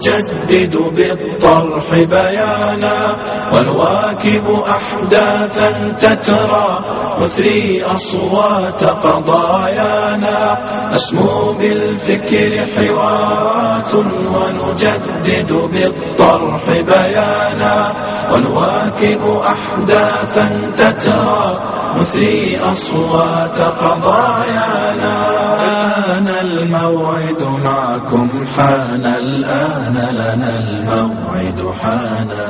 ونجدد بالطرح بيانا ونواكب أحداثا تترى نثري أصوات قضايانا نسمو بالفكر حوارات ونجدد بالطرح بيانا ونواكب أحداثا تترى نثري أصوات قضايانا. الآن الموعد معكم حان، الآن لنا الموعد حانا.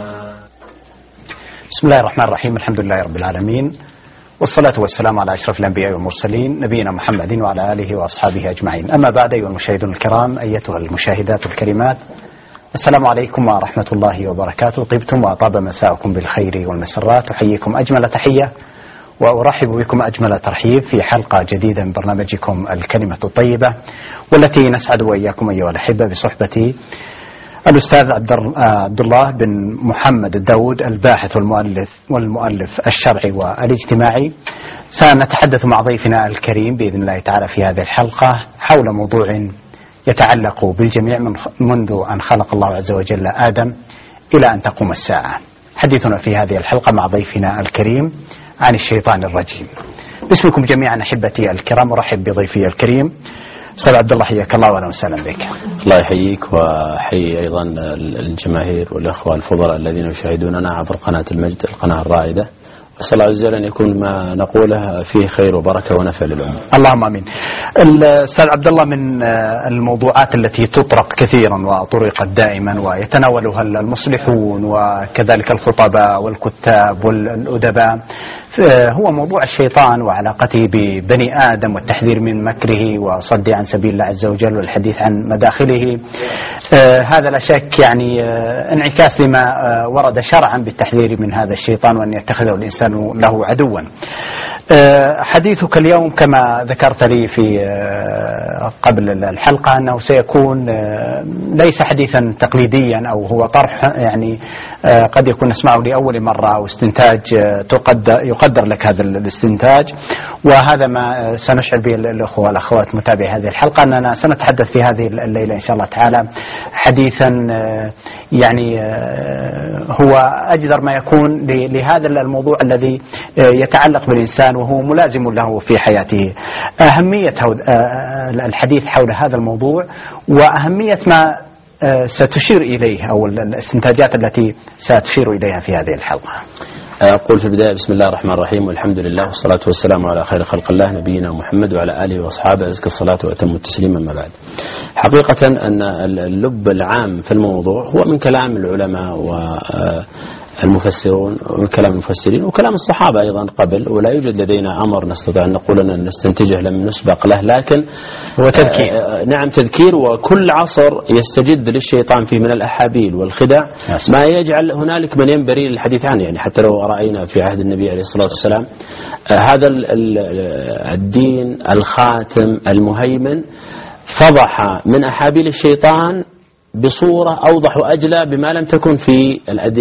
بسم الله الرحمن الرحيم، الحمد لله رب العالمين، والصلاة والسلام على أشرف الأنبياء والمرسلين نبينا محمد وعلى آله وأصحابه أجمعين. أما بعد، أيها المشاهدون الكرام، أيتها المشاهدات الكريمات، السلام عليكم ورحمة الله وبركاته. طبتم وطاب مساءكم بالخير والمسرات. أحييكم أجمل تحية وأرحب بكم أجمل ترحيب في حلقة جديدة من برنامجكم الكلمة الطيبة، والتي نسعد وإياكم أيها الأحبة بصحبة الأستاذ عبد الله بن محمد الداود، الباحث والمؤلف الشرعي والاجتماعي. سنتحدث مع ضيفنا الكريم بإذن الله تعالى في هذه الحلقة حول موضوع يتعلق بالجميع منذ أن خلق الله عز وجل آدم إلى أن تقوم الساعة. حديثنا في هذه الحلقة مع ضيفنا الكريم عن الشيطان الرجيم. باسمكم جميعا أحبتي الكرام، أرحب بضيفي الكريم أستاذ عبد الله، حياك الله وأهلا وسهلا بك. الله يحييك، وحيي أيضا الجماهير والأخوة الفضلاء الذين يشاهدوننا عبر قناة المجد، القناة الرائدة، وأسأل الله عز وجل أن يكون ما نقوله فيه خير وبركة ونفع للأمة. اللهم آمين. الأستاذ عبد الله، من الموضوعات التي تطرق كثيرا وطرقت دائما ويتناولها المصلحون وكذلك الخطباء والكتاب والأدباء هو موضوع الشيطان وعلاقته ببني آدم والتحذير من مكره وصد عن سبيل الله عز وجل والحديث عن مداخله. هذا لا شك يعني انعكاس لما ورد شرعا بالتحذير من هذا الشيطان وأن يتخذه الإنسان له عدوا. حديثك اليوم كما ذكرت لي في قبل الحلقة أنه سيكون ليس حديثا تقليديا أو هو طرح يعني قد يكون نسمعه لأول مرة أو استنتاج يقدر لك هذا الاستنتاج، وهذا ما سنشعر به الأخوة والأخوات متابعي هذه الحلقة، أننا سنتحدث في هذه الليلة إن شاء الله تعالى حديثا يعني هو أجدر ما يكون لهذا الموضوع الذي يتعلق بالإنسان وهو ملازم له في حياته. أهمية الحديث حول هذا الموضوع وأهمية ما ستشير إليه أو الاستنتاجات التي ستشير إليها في هذه الحلقة. أقول في البداية بسم الله الرحمن الرحيم، والحمد لله والصلاة والسلام على خير خلق الله نبينا محمد وعلى آله وأصحابه، أزكى الصلاة وأتم التسليم. أما بعد، حقيقة أن اللب العام في الموضوع هو من كلام العلماء والمفسرون ومن كلام المفسرين وكلام الصحابة أيضا قبل، ولا يوجد لدينا أمر نستطيع أن نقول أن نستنتجه لم نسبق له، لكن هو تذكير. نعم تذكير، وكل عصر يستجد للشيطان فيه من الأحابيل والخدع ما يجعل هنالك من ينبري للحديث عنه. يعني حتى لو رأينا في عهد النبي عليه الصلاة والسلام هذا الدين الخاتم المهيمن فضح من أحابيل الشيطان بصورة أوضح وأجلى بما لم تكن في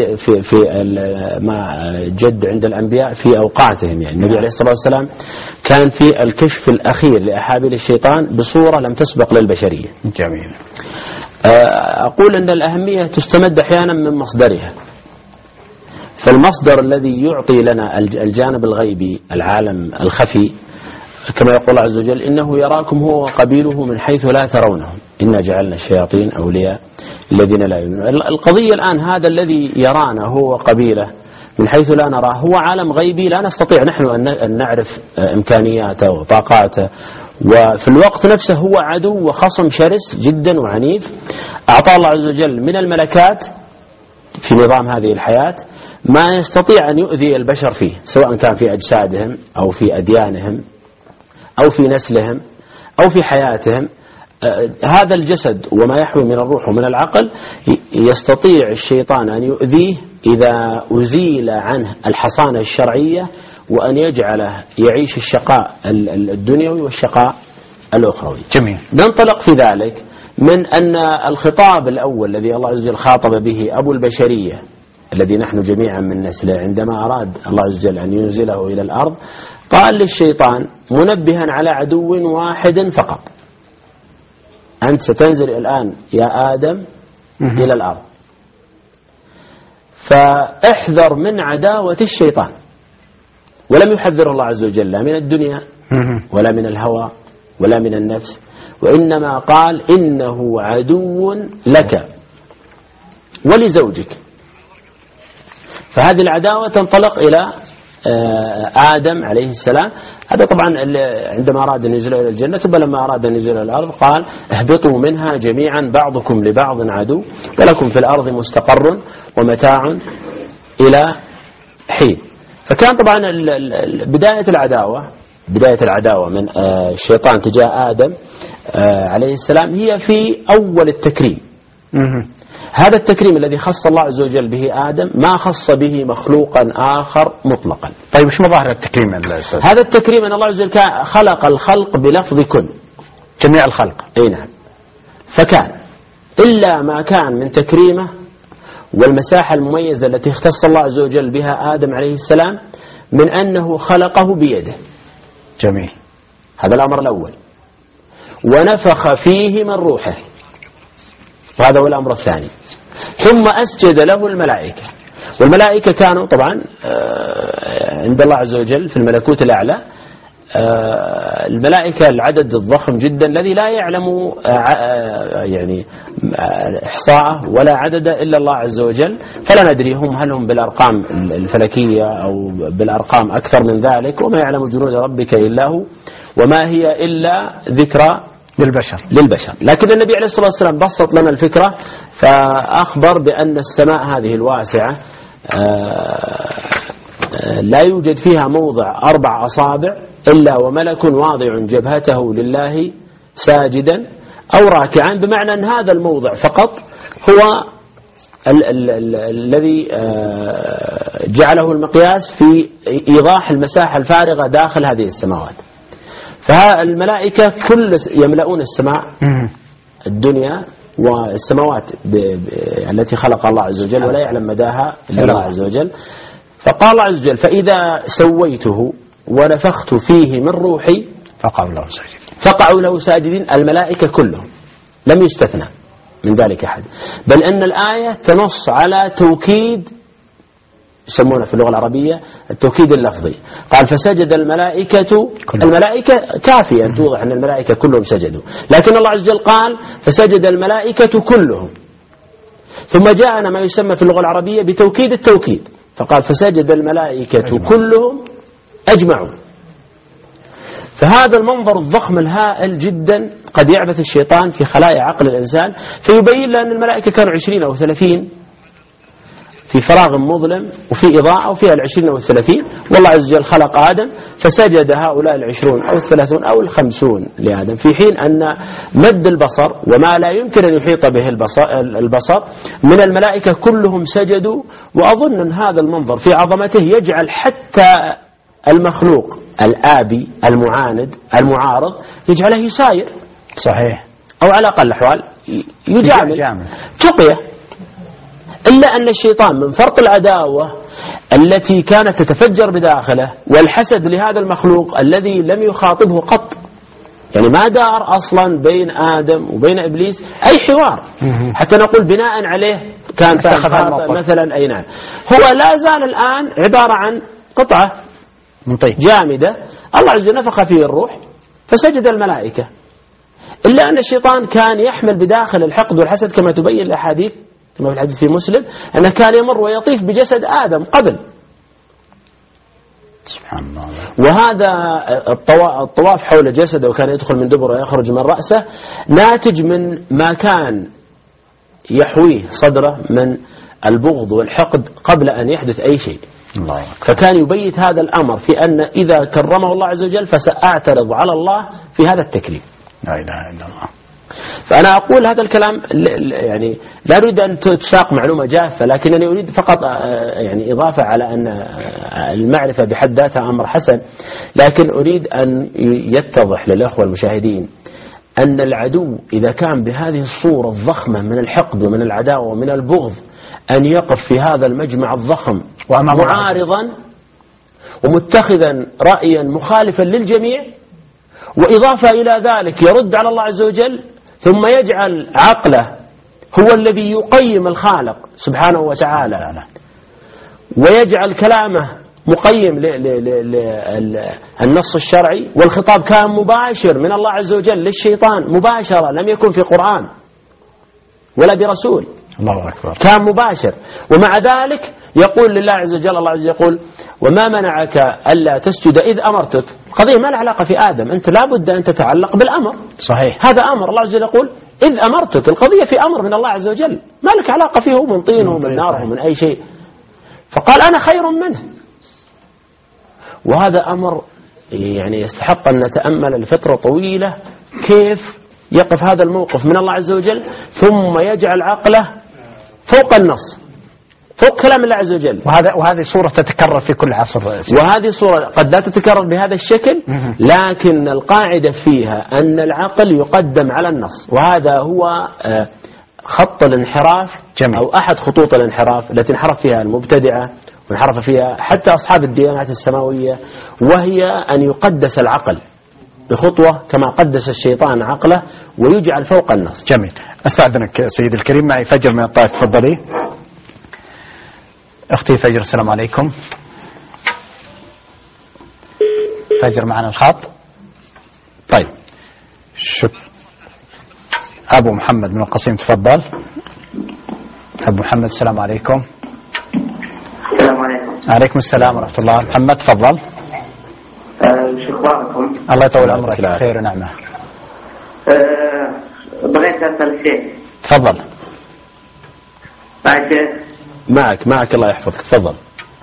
ما جد عند الأنبياء في أوقاتهم. يعني النبي عليه الصلاة والسلام كان في الكشف الأخير لأحابيل الشيطان بصورة لم تسبق للبشرية. جميل. أقول أن الأهمية تستمد أحيانا من مصدرها، فالمصدر الذي يعطي لنا الجانب الغيبي العالم الخفي كما يقول الله عز وجل إنه يراكم هو وقبيله من حيث لا ترونهم إنا جعلنا الشياطين أولياء الذين لا يؤمنون. القضية الآن هذا الذي يرانا هو وقبيله من حيث لا نراه هو عالم غيبي لا نستطيع نحن أن نعرف إمكانياته وطاقاته، وفي الوقت نفسه هو عدو وخصم شرس جدا وعنيف. أعطى الله عز وجل من الملكات في نظام هذه الحياة ما يستطيع أن يؤذي البشر فيه، سواء كان في أجسادهم أو في أديانهم أو في نسلهم أو في حياتهم. هذا الجسد وما يحوي من الروح ومن العقل يستطيع الشيطان أن يؤذيه إذا أزيل عنه الحصانة الشرعية وأن يجعله يعيش الشقاء الدنيوي والشقاء الأخروي. جميل. ننطلق في ذلك من أن الخطاب الأول الذي الله عز وجل خاطب به أبو البشرية الذي نحن جميعا من نسله عندما أراد الله عز وجل أن ينزله إلى الأرض قال للشيطان منبها على عدو واحد فقط: أنت ستنزل الآن يا آدم إلى الأرض. فاحذر من عداوة الشيطان. ولم يحذر الله عز وجل لا من الدنيا ولا من الهوى ولا من النفس، وإنما قال إنه عدو لك ولزوجك. فهذه العداوة تنطلق إلى آدم عليه السلام. هذا طبعا عندما أراد أن ينزل إلى الجنة، ثم لما أراد أن ينزل إلى الأرض قال اهبطوا منها جميعا بعضكم لبعض عدو ولكم في الأرض مستقر ومتاع إلى حين. فكان طبعا بداية العداوة من الشيطان تجاه آدم عليه السلام هي في أول التكريم. هذا التكريم الذي خص الله عز وجل به آدم ما خص به مخلوقا آخر مطلقا. طيب وش مظاهر التكريم الأستاذ؟ هذا التكريم أن الله عز وجل خلق الخلق بلفظ كن، جميع الخلق. أي نعم. فكان إلا ما كان من تكريمه والمساحة المميزة التي اختص الله عز وجل بها آدم عليه السلام من أنه خلقه بيده. جميل. هذا الأمر الأول. ونفخ فيه من روحه، وهذا هو الأمر الثاني. ثم أسجد له الملائكة، والملائكة كانوا طبعا عند الله عز وجل في الملكوت الأعلى الملائكة العدد الضخم جدا الذي لا يعلم يعني إحصاءه ولا عدد إلا الله عز وجل، فلا ندري هل هم بالأرقام الفلكية أو بالأرقام أكثر من ذلك، وما يعلم جنود ربك إلا هو وما هي إلا ذكرى للبشر. لكن النبي عليه الصلاة والسلام بسط لنا الفكرة فأخبر بأن السماء هذه الواسعة لا يوجد فيها موضع 4 أصابع إلا وملك واضع جبهته لله ساجدا أو راكعا، بمعنى أن هذا الموضع فقط هو الذي جعله المقياس في إيضاح المساحة الفارغة داخل هذه السماوات. فالملائكة كل يملؤون السماء الدنيا والسماوات التي خلق الله عز وجل ولا يعلم مداها إلا الله عز وجل. فقال الله عز وجل فإذا سويته ونفخت فيه من روحي فقعوا له ساجدين. الملائكة كلهم لم يستثنى من ذلك أحد، بل أن الآية تنص على توكيد يسمونه في اللغة العربية التوكيد اللفظي. قال فسجد الملائكة كافية أن توضح أن الملائكة كلهم سجدوا، لكن الله عز وجل قال فسجد الملائكة كلهم. ثم جاءنا ما يسمى في اللغة العربية بتوكيد التوكيد، فقال فسجد الملائكة كلهم أجمعون. فهذا المنظر الضخم الهائل جدا قد يعبث الشيطان في خلايا عقل الإنسان، فيبين لأن الملائكة كانوا 20 أو 30 في فراغ مظلم وفي إضاءة وفيها 20 أو 30، والله عز وجل خلق آدم فسجد هؤلاء 20 أو 30 أو 50 لآدم، في حين أن مد البصر وما لا يمكن أن يحيط به البصر من الملائكة كلهم سجدوا. وأظن أن هذا المنظر في عظمته يجعل حتى المخلوق الآبي المعاند المعارض يجعله يساير، صحيح، أو على أقل الأحوال يجامل تقية. إلا أن الشيطان من فرط العداوة التي كانت تتفجر بداخله والحسد لهذا المخلوق الذي لم يخاطبه قط، يعني ما دار أصلا بين آدم وبين إبليس أي حوار حتى نقول بناء عليه كان مثلا أي نعم، هو لا زال الآن عبارة عن قطعة جامدة الله عز وجل نفخ فيه الروح فسجد الملائكة. إلا أن الشيطان كان يحمل بداخل الحقد والحسد كما تبين الأحاديث، كما في الحديث في مسلم أنه كان يمر ويطيف بجسد آدم قبل. سبحان الله. وهذا الطواف حول جسده وكان يدخل من دبره ويخرج من رأسه ناتج من ما كان يحويه صدره من البغض والحقد قبل أن يحدث أي شيء. الله. فكان يبيت هذا الأمر في أن إذا كرمه الله عز وجل فسأعترض على الله في هذا التكريم. لا إله إلا الله. فأنا أقول هذا الكلام يعني لا أريد أن تساق معلومة جافة، لكنني أريد فقط يعني إضافة على أن المعرفة بحد ذاتها أمر حسن، لكن أريد أن يتضح للأخوة المشاهدين أن العدو إذا كان بهذه الصورة الضخمة من الحقد ومن العداوة ومن البغض أن يقف في هذا المجمع الضخم معارضا ومتخذا رأيا مخالفا للجميع، وإضافة إلى ذلك يرد على الله عز وجل، ثم يجعل عقله هو الذي يقيم الخالق سبحانه وتعالى ويجعل كلامه مقيم للنص الشرعي، والخطاب كان مباشر من الله عز وجل للشيطان مباشرة، لم يكن في قرآن ولا برسول. الله أكبر. كان مباشر، ومع ذلك يقول لله عز وجل، الله عز وجل يقول وما منعك ألا تسجد إذ أمرتك. القضية ما لها علاقة في آدم، أنت لابد أن تتعلق بالأمر. صحيح. هذا أمر الله عز وجل يقول إذ أمرتك، القضية في أمر من الله عز وجل، ما لك علاقة فيه من طين ومن نار ومن أي شيء. فقال أنا خير منه. وهذا أمر يعني يستحق أن نتأمل لفترة طويلة كيف يقف هذا الموقف من الله عز وجل ثم يجعل عقله فوق النص، فوق كلام الله عز وجل. وهذه صورة تتكرر في كل عصر. وهذه صورة قد لا تتكرر بهذا الشكل، لكن القاعدة فيها أن العقل يقدم على النص، وهذا هو خط الانحراف. جميل. أو أحد خطوط الانحراف التي انحرف فيها المبتدعة وانحرف فيها حتى أصحاب الديانات السماوية، وهي أن يقدس العقل بخطوة كما قدس الشيطان عقله ويجعل فوق النص. جميل. أستأذنك سيدي الكريم، معي فجر من الطائف، تفضلي. أختي فجر، السلام عليكم. فجر معنا الخط. طيب شكرا. أبو محمد من القصيم، تفضل. أبو محمد، السلام عليكم. السلام عليكم. عليكم السلام ورحمة الله. محمد تفضل. شو اخباركم؟ الله يطول عمرك، خير ونعمة. بغيت اسال شيء. تفضل. معك الله يحفظك، تفضل.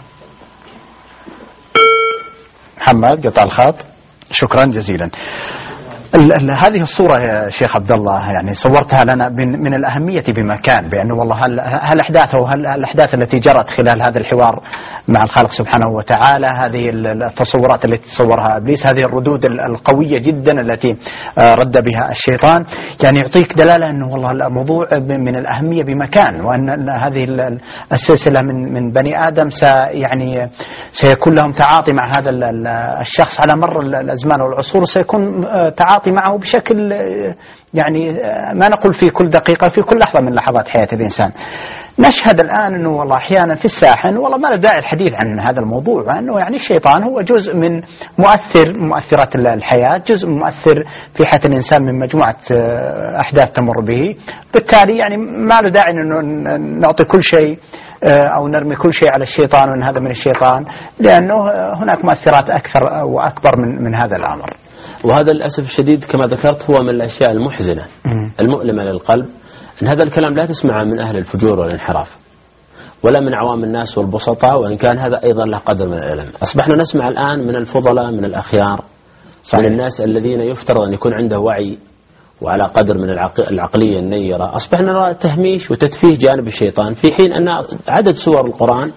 محمد قطع الخط. شكرا جزيلا. هذه الصورة يا شيخ عبد الله يعني صورتها لنا من الأهمية بمكان، بأنه والله هالأحداث أو هالأحداث التي جرت خلال هذا الحوار مع الخالق سبحانه وتعالى، هذه التصورات التي تصورها إبليس، هذه الردود القوية جدا التي رد بها الشيطان، يعني يعطيك دلالة أنه والله الموضوع من الأهمية بمكان، وأن هذه السلسلة من بني آدم يعني سيكون لهم تعاطي مع هذا الشخص على مر الأزمان والعصور، سيكون تعاطي معه بشكل يعني ما نقول في كل دقيقة، في كل لحظة من لحظات حياة الإنسان. نشهد الآن أنه والله أحيانا في الساحن، والله ما له داعي الحديث عن هذا الموضوع، أنه يعني الشيطان هو جزء من مؤثرات الحياة، جزء مؤثر في حياة الإنسان من مجموعة أحداث تمر به، بالتالي يعني ما له داعي أنه نعطي كل شيء أو نرمي كل شيء على الشيطان وأن هذا من الشيطان، لأنه هناك مؤثرات أكثر وأكبر من هذا الأمر. وهذا للأسف الشديد كما ذكرت هو من الأشياء المحزنة المؤلمة للقلب، أن هذا الكلام لا تسمعه من أهل الفجور والانحراف ولا من عوام الناس والبسطاء، وإن كان هذا أيضا له قدر من الألم. أصبحنا نسمع الآن من الفضلاء، من الأخيار، صحيح، من الناس الذين يفترض أن يكون عنده وعي وعلى قدر من العقلية النيرة. أصبحنا نرى تهميش وتتفيه جانب الشيطان، في حين أن عدد سور القرآن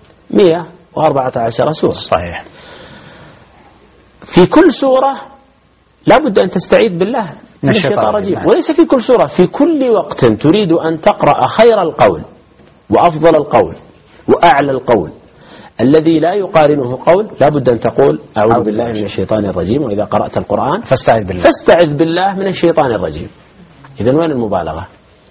114 سورة. صحيح. في كل سورة لابد أن تستعيذ بالله من الشيطان الرجيم، وليس في كل سورة، في كل وقت تريد أن تقرأ خير القول وأفضل القول وأعلى القول الذي لا يقارنه قول، لابد أن تقول أعوذ بالله من الشيطان الرجيم، وإذا قرأت القرآن فاستعذ بالله من الشيطان الرجيم. إذن وين المبالغة؟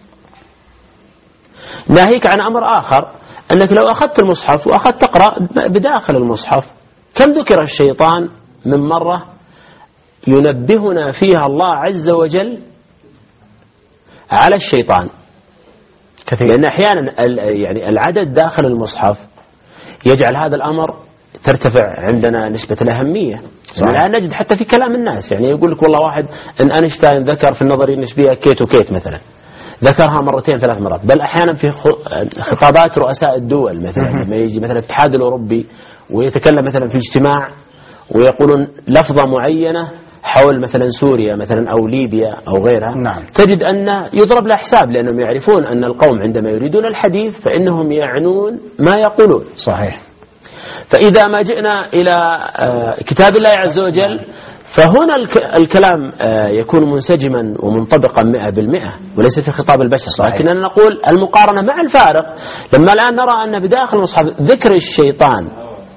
ناهيك عن أمر آخر، أنك لو أخذت المصحف وأخذت تقرأ بداخل المصحف، كم ذكر الشيطان من مرة ينبهنا فيها الله عز وجل على الشيطان كثير. لأن أحيانا يعني العدد داخل المصحف يجعل هذا الأمر ترتفع عندنا نسبة الأهمية. يعني الآن نجد حتى في كلام الناس، يعني يقول لك والله واحد أن أينشتاين ذكر في النظرية النسبية كيت وكيت مثلا، ذكرها مرتين 3 مرات، بل أحيانا في خطابات رؤساء الدول مثلا لما يجي مثلا الاتحاد الأوروبي ويتكلم مثلا في اجتماع ويقولون لفظة معينة حول مثلا سوريا مثلا أو ليبيا أو غيرها، نعم، تجد أن يضرب له حساب، لأنهم يعرفون أن القوم عندما يريدون الحديث فإنهم يعنون ما يقولون. صحيح. فإذا ما جئنا إلى كتاب الله عز وجل فهنا الكلام يكون منسجما ومنطبقا 100%، وليس في خطاب البشر. لكننا نقول المقارنة مع الفارق، لما الآن نرى أن بداخل المصحف ذكر الشيطان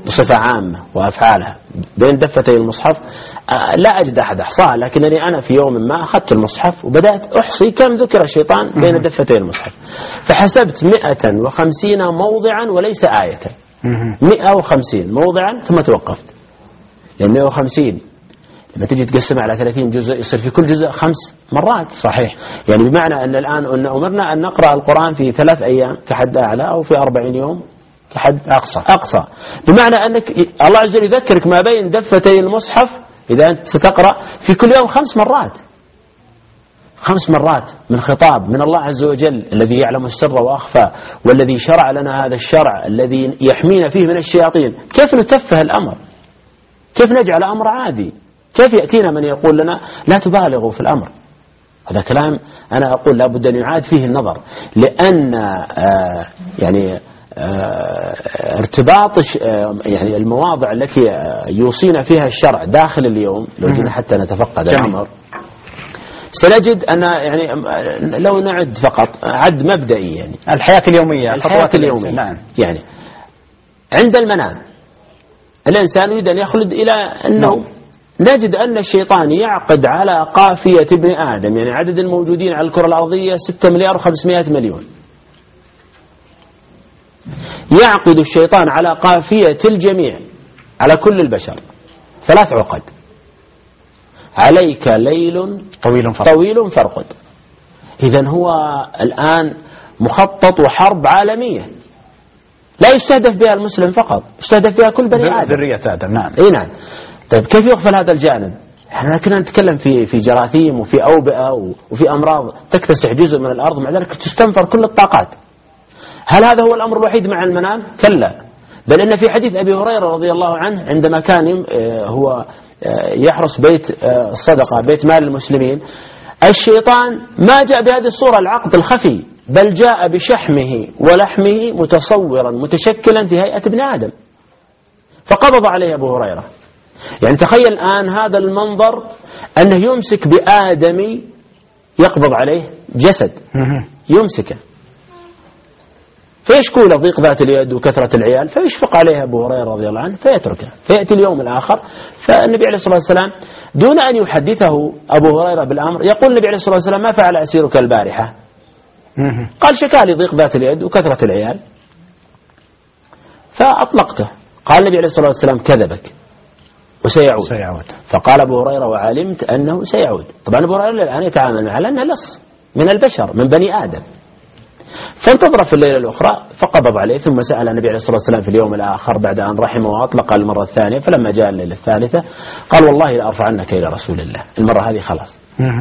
بصفة عامة وأفعالها بين دفتي المصحف لا أجد أحد أحصاها، لكنني أنا في يوم ما أخذت المصحف وبدأت أحصي كم ذكر الشيطان بين دفتي المصحف، فحسبت 150 موضعا وليس آية. 150 موضعا ثم توقفت، لأن 150 لما تجي تقسمها على 30 جزء يصير في كل جزء 5 مرات. صحيح. يعني بمعنى أن الآن أمرنا أن نقرأ القرآن في 3 أيام كحد أعلى، أو في 40 يوم كحد أقصى. بمعنى أنك الله عز وجل يذكرك ما بين دفتي المصحف إذا أنت ستقرأ في كل يوم 5 مرات. 5 مرات من خطاب من الله عز وجل الذي يعلم السر وأخفى، والذي شرع لنا هذا الشرع الذي يحمينا فيه من الشياطين. كيف نتفه الأمر؟ كيف نجعل أمر عادي؟ كيف يأتينا من يقول لنا لا تبالغوا في الأمر؟ هذا كلام أنا أقول لابد أن يعاد فيه النظر، لأن ارتباط يعني المواضع التي يوصينا فيها الشرع داخل اليوم، لو جينا حتى نتفقد الأمر سنجد أن يعني لو نعد فقط عد مبدئي، يعني الحياة اليومية، الحياة اليومية. نعم. يعني عند المنام الإنسان يريد أن يخلد إلى النوم، نجد أن الشيطان يعقد على قافية ابن آدم، يعني عدد الموجودين على الكرة الأرضية 6,500,000,000. يعقد الشيطان على قافية الجميع، على كل البشر 3 عقد: عليك ليل طويل فرقد. إذن هو الآن مخطط وحرب عالمية لا يستهدف بها المسلم فقط، يستهدف بها كل بني آدم، ذرية آدم. نعم. إيه نعم. طيب كيف يغفل هذا الجانب؟ احنا كنا نتكلم في جراثيم وفي أوبئة وفي أمراض تكتسح جزء من الأرض، مع ذلك تستنفر كل الطاقات. هل هذا هو الأمر الوحيد مع المنام؟ كلا، بل إن في حديث أبي هريرة رضي الله عنه عندما كان هو يحرس بيت الصدقة، بيت مال المسلمين، الشيطان ما جاء بهذه الصورة العقد الخفي، بل جاء بشحمه ولحمه متصورا متشكلا في هيئة ابن آدم، فقبض عليه أبو هريرة. يعني تخيل الآن هذا المنظر، أنه يمسك بآدمي يقبض عليه جسد، يمسكه فيشكو له ضيق ذات اليد وكثرة العيال، فيشفق عليه أبو هريرة رضي الله عنه فيتركه. فيأتي اليوم الآخر، فالنبي عليه الصلاة والسلام دون أن يحدثه أبو هريرة بالأمر يقول النبي عليه الصلاة والسلام: ما فعل أسيرك البارحة؟ قال: شكا لي ضيق ذات اليد وكثرة العيال فأطلقته. قال النبي عليه الصلاة والسلام: كذبك وسيعود. فقال أبو هريرة: وعلمت أنه سيعود. طبعا أبو هريرة الآن يتعامل معه لأنه لص من البشر، من بني آدم. فانتظر في الليلة الأخرى فقبض عليه، ثم سأل النبي عليه الصلاة والسلام في اليوم الآخر بعد أن رحمه وأطلق المرة الثانية. فلما جاء الليلة الثالثة قال: والله لأرفعنك إلى رسول الله. المرة هذه خلاص.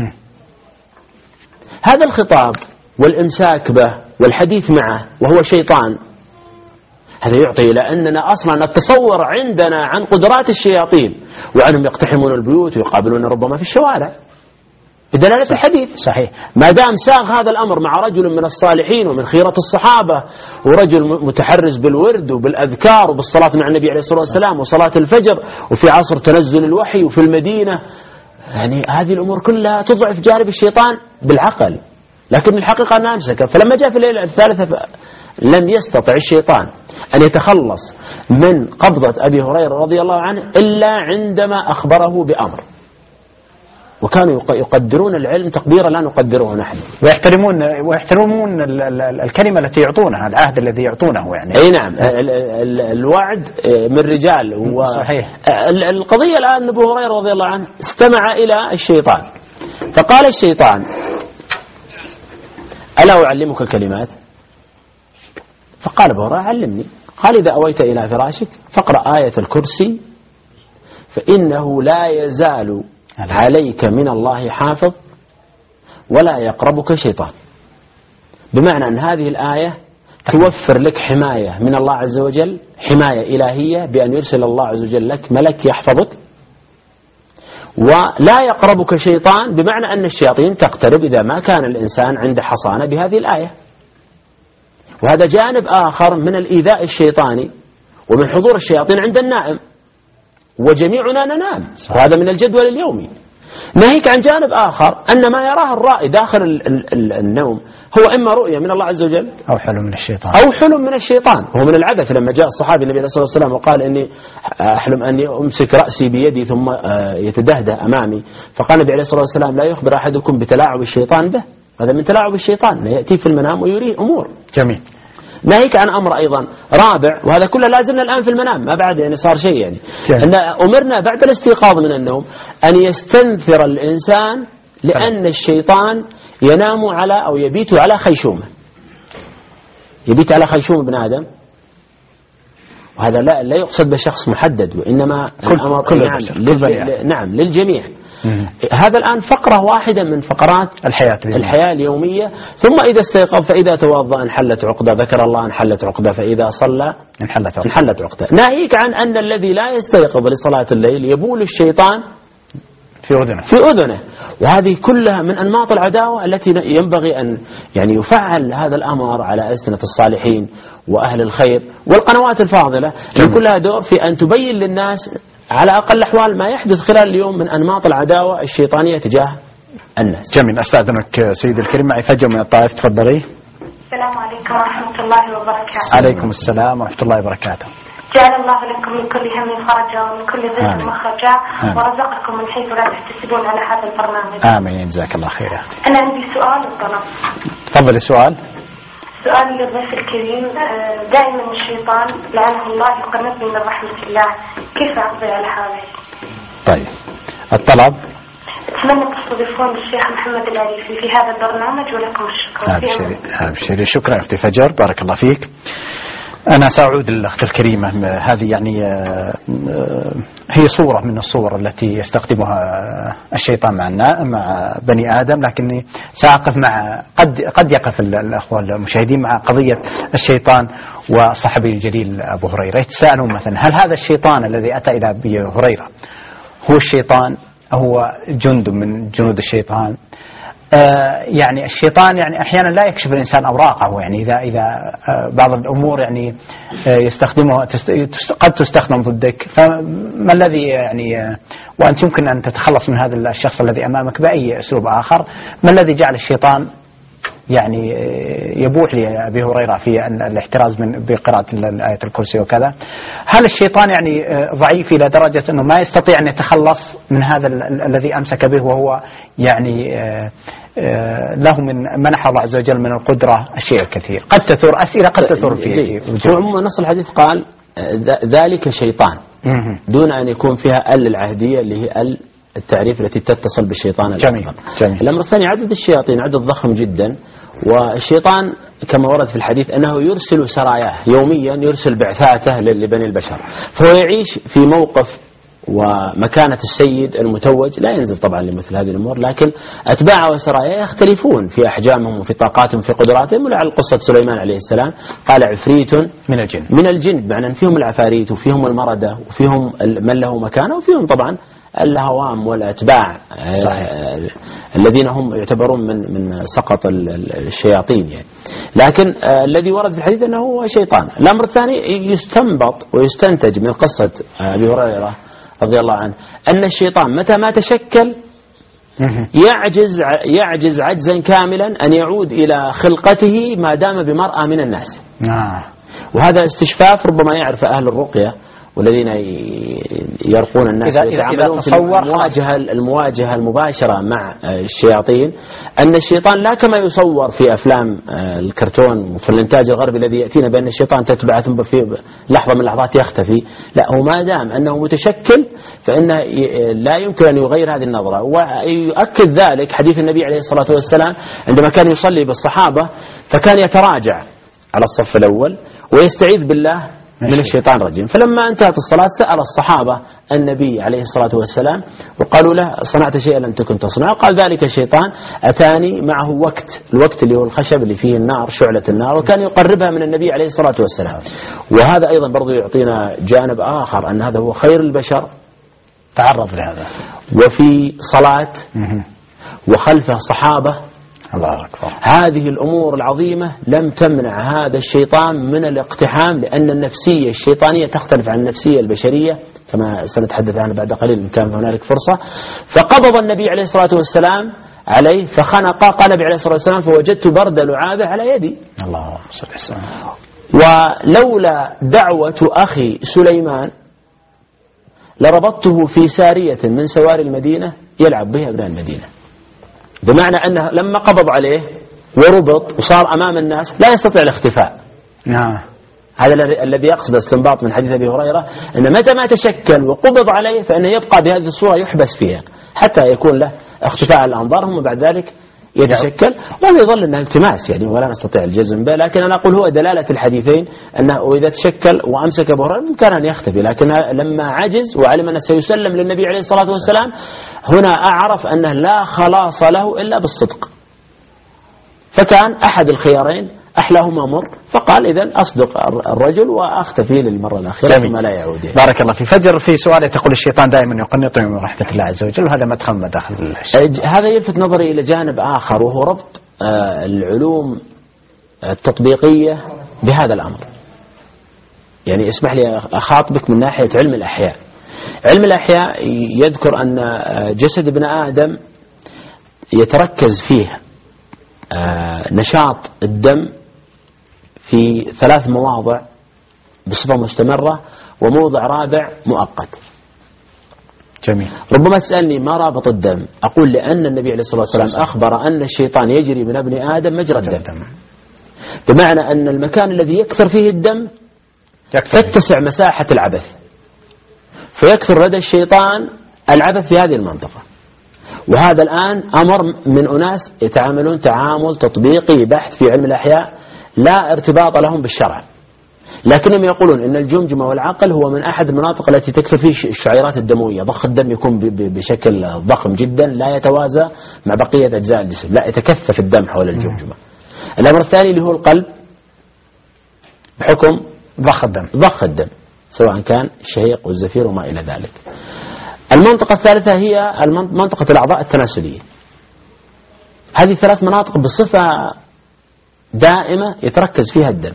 هذا الخطاب والإمساك به والحديث معه وهو شيطان، هذا يعطي إلى أننا أصلا التصور عندنا عن قدرات الشياطين، وعنهم يقتحمون البيوت ويقابلون ربما في الشوارع بدلالة الحديث. صحيح. ما دام ساغ هذا الأمر مع رجل من الصالحين ومن خيرة الصحابة، ورجل متحرز بالورد وبالأذكار وبالصلاة مع النبي عليه الصلاة والسلام وصلاة الفجر، وفي عصر تنزل الوحي وفي المدينة، يعني هذه الأمور كلها تضعف جانب الشيطان بالعقل، لكن الحقيقة أنها أمسكه. فلما جاء في الليلة الثالثة لم يستطع الشيطان أن يتخلص من قبضة أبي هريرة رضي الله عنه إلا عندما أخبره بأمر. وكانوا يقدرون العلم تقديرا لا نقدره نحن، ويحترمون الكلمة التي يعطونها، العهد الذي يعطونه. يعني أي نعم، الوعد من رجال. صحيح. القضية الآن أبو هريرة رضي الله عنه استمع إلى الشيطان، فقال الشيطان: ألا أعلمك كلمات؟ فقال أبو هريرة: علمني. قال: إذا أويت إلى فراشك فاقرأ آية الكرسي فإنه لا يزال عليك من الله حافظ ولا يقربك شيطان. بمعنى أن هذه الآية توفر لك حماية من الله عز وجل، حماية إلهية بأن يرسل الله عز وجل لك ملك يحفظك، ولا يقربك شيطان، بمعنى أن الشياطين تقترب إذا ما كان الإنسان عنده حصانة بهذه الآية. وهذا جانب آخر من الإيذاء الشيطاني ومن حضور الشياطين عند النائم، وجميعنا ننام، وهذا من الجدول اليومي. ناهيك عن جانب آخر أن ما يراه الرائي داخل النوم هو إما رؤية من الله عز وجل أو حلم من الشيطان، أو حلم من الشيطان. هو من العبث لما جاء الصحابي النبي عليه الصلاة والسلام وقال إني أحلم أني أمسك رأسي بيدي ثم يتدهده أمامي، فقال النبي عليه الصلاة والسلام لا يخبر أحدكم بتلاعب الشيطان به، هذا من تلاعب الشيطان، يأتي في المنام ويريه أمور. جميل. ناهيك عن أمر أيضا رابع، وهذا كله لازلنا الآن في المنام، ما بعد يعني صار شيء يعني، أن أمرنا بعد الاستيقاظ من النوم أن يستنثر الإنسان، لأن الشيطان ينام على أو يبيت على خيشومه، يبيت على خيشوم ابن آدم، وهذا لا يقصد بشخص محدد، وإنما الأمر نعم للجميع. هذا الآن فقرة واحدة من فقرات الحياة اليومية. ثم إذا استيقظ فإذا توضأ انحلت عقدة، ذكر الله انحلت عقدة، فإذا صلى انحلت عقدة. ناهيك عن أن الذي لا يستيقظ لصلاة الليل يبول الشيطان في أذنه. وهذه كلها من أنماط العداوة التي ينبغي أن يعني يفعل هذا الأمر على ألسنة الصالحين وأهل الخير والقنوات الفاضلة، كلها دور في أن تبين للناس على أقل الأحوال ما يحدث خلال اليوم من أنماط العداوة الشيطانية تجاه الناس. جميل. أستأذنك سيدي الكريم، معي فجأة من الطائف، تفضلي. السلام عليكم ورحمة الله وبركاته. عليكم السلام ورحمة الله وبركاته. جعل الله لكم من كل هم فرجا ومن كل ضيق مخرجا، ورزقكم من حيث لا تحتسبون على هذا البرنامج. آمين، جزاك الله خير. أنا عندي سؤال وطلب. تفضلي. سؤالي للضيف الكريم، دائما الشيطان لعنه الله يقنطني من رحمة الله، كيف أقضي على هذا؟ طيب، الطلب. أتمنى تستضيفون الشيخ محمد العريفي في هذا البرنامج، ولكم الشكر. أبشري. شكرا أختي فجر، بارك الله فيك. أنا سأعود للأخت الكريمة. هذه يعني هي صورة من الصور التي يستخدمها الشيطان مع بني آدم، لكني سأقف مع قد يقف الأخوة المشاهدين مع قضية الشيطان وصحابي الجليل أبو هريرة. يتساءلون مثلا، هل هذا الشيطان الذي أتى إلى أبي هريرة هو الشيطان؟ هو جند من جنود الشيطان؟ يعني الشيطان يعني أحيانا لا يكشف الإنسان أوراقه، يعني إذا بعض الأمور يعني يستخدمها قد تستخدم ضدك، فما الذي يعني وأنت يمكن أن تتخلص من هذا الشخص الذي أمامك بأي أسلوب آخر؟ ما الذي جعل الشيطان يعني يبوح لأبي هريرة في الاحتراز بقراءة آية الكرسي وكذا؟ هل الشيطان يعني ضعيف إلى درجة أنه ما يستطيع أن يتخلص من هذا الذي أمسك به، وهو يعني له من منح الله عز وجل من القدرة الشيء الكثير؟ قد تثور أسئلة قد تثور فيه. عموما نص الحديث قال ذلك شيطان، دون أن يكون فيها العهدية اللي هي التعريف التي تتصل بالشيطان. جميل. الأمر الثاني، عدد الشياطين عدد ضخم جدا، والشيطان كما ورد في الحديث أنه يرسل سراياه يوميا، يرسل بعثاته لبني البشر، فهو يعيش في موقف ومكانة السيد المتوج، لا ينزل طبعا لمثل هذه الأمور، لكن أتباعه وسراياه يختلفون في أحجامهم وفي طاقاتهم في قدراتهم. ولعل قصة سليمان عليه السلام قال عفريت من الجن، بمعنى أن فيهم العفاريت وفيهم المردة وفيهم من له مكانه وفيهم طبعا الهوام والأتباع الذين هم يعتبرون من سقط الشياطين يعني. لكن الذي ورد في الحديث أنه هو شيطان. الأمر الثاني، يستنبط ويستنتج من قصة أبي هريرة رضي الله عنه أن الشيطان متى ما تشكل يعجز عجزا كاملا أن يعود إلى خلقته ما دام بمرأة من الناس. وهذا استشفاف ربما يعرف أهل الرقية والذين يرقون الناس ويتعاملون في المواجهة المباشرة مع الشياطين، أن الشيطان لا كما يصور في أفلام الكرتون وفي الإنتاج الغربي الذي يأتينا بأن الشيطان تتبع ثم في لحظة من اللحظات يختفي. لا، هو ما دام أنه متشكل فإنه لا يمكن أن يغير هذه النظرة. ويؤكد ذلك حديث النبي عليه الصلاة والسلام عندما كان يصلي بالصحابة، فكان يتراجع على الصف الأول ويستعيذ بالله من الشيطان الرجيم. فلما انتهت الصلاة سأل الصحابة النبي عليه الصلاة والسلام وقالوا له صنعت شيئا لم تكن تصنعه؟ قال ذلك الشيطان أتاني معه الوقت اللي هو الخشب اللي فيه النار، شعلة النار، وكان يقربها من النبي عليه الصلاة والسلام. وهذا أيضا برضو يعطينا جانب آخر، أن هذا هو خير البشر تعرض لهذا، وفي صلاة وخلفه صحابة الله أكبر. هذه الأمور العظيمة لم تمنع هذا الشيطان من الاقتحام، لأن النفسية الشيطانية تختلف عن النفسية البشرية كما سنتحدث عنها بعد قليل إن كان هنالك فرصة. فقبض النبي عليه الصلاة والسلام عليه فخنق، قال النبي عليه الصلاة والسلام فوجدت برد لعابه على يدي. الله صلى الله عليه وسلم. ولولا دعوة أخي سليمان لربطته في سارية من سواري المدينة يلعب بها ابناء المدينة. بمعنى أنه لما قبض عليه وربط وصار أمام الناس لا يستطيع الاختفاء. نعم. هذا الذي يقصد استنباط من حديث أبي هريرة أن متى ما تشكل وقبض عليه فإنه يبقى بهذه الصورة يحبس فيها حتى يكون له اختفاء الأنظار، ثم بعد ذلك يتشكل ويظل أنه التماس يعني ولا نستطيع الجزم به. لكن أنا أقول هو دلالة الحديثين أنه إذا تشكل وأمسك أبو هريرة كان أن يختفي، لكن لما عجز وعلم أنه سيسلم للنبي عليه الصلاة والسلام هنا أعرف أنه لا خلاص له إلا بالصدق، فكان أحد الخيارين أحلاهما مر، فقال إذن أصدق الرجل وأختفي للمرة الأخيرة ثم لا يعود. بارك الله في فجر في سؤال تقول الشيطان دائما يقنطني من رحمة الله عز وجل، وهذا مدخل مداخل هذا يلفت نظري إلى جانب آخر وهو ربط العلوم التطبيقية بهذا الأمر. يعني اسمح لي أخاطبك من ناحية علم الأحياء. علم الأحياء يذكر أن جسد ابن آدم يتركز فيه نشاط الدم في 3 مواضع بصفة مستمرة وموضع رابع مؤقت. جميل. ربما تسألني ما رابط الدم، أقول لأن النبي عليه الصلاة والسلام أخبر أن الشيطان يجري من ابن آدم مجرى الدم، بمعنى أن المكان الذي يكثر فيه الدم تتسع مساحة العبث، فيكثر لدى الشيطان العبث في هذه المنطقة. وهذا الآن أمر من أناس يتعاملون تعامل تطبيقي بحت في علم الأحياء لا ارتباط لهم بالشرع، لكنهم يقولون إن الجمجمة والعقل هو من أحد المناطق التي تكثر فيه الشعيرات الدموية، ضخ الدم يكون بشكل ضخم جدا لا يتوازى مع بقية أجزاء الجسم، لا يتكثف الدم حول الجمجمة. الأمر الثاني اللي هو القلب بحكم ضخ الدم سواء كان الشهيق والزفير وما إلى ذلك. المنطقة الثالثة هي منطقة الأعضاء التناسلية. هذه 3 مناطق بصفة دائمة يتركز فيها الدم.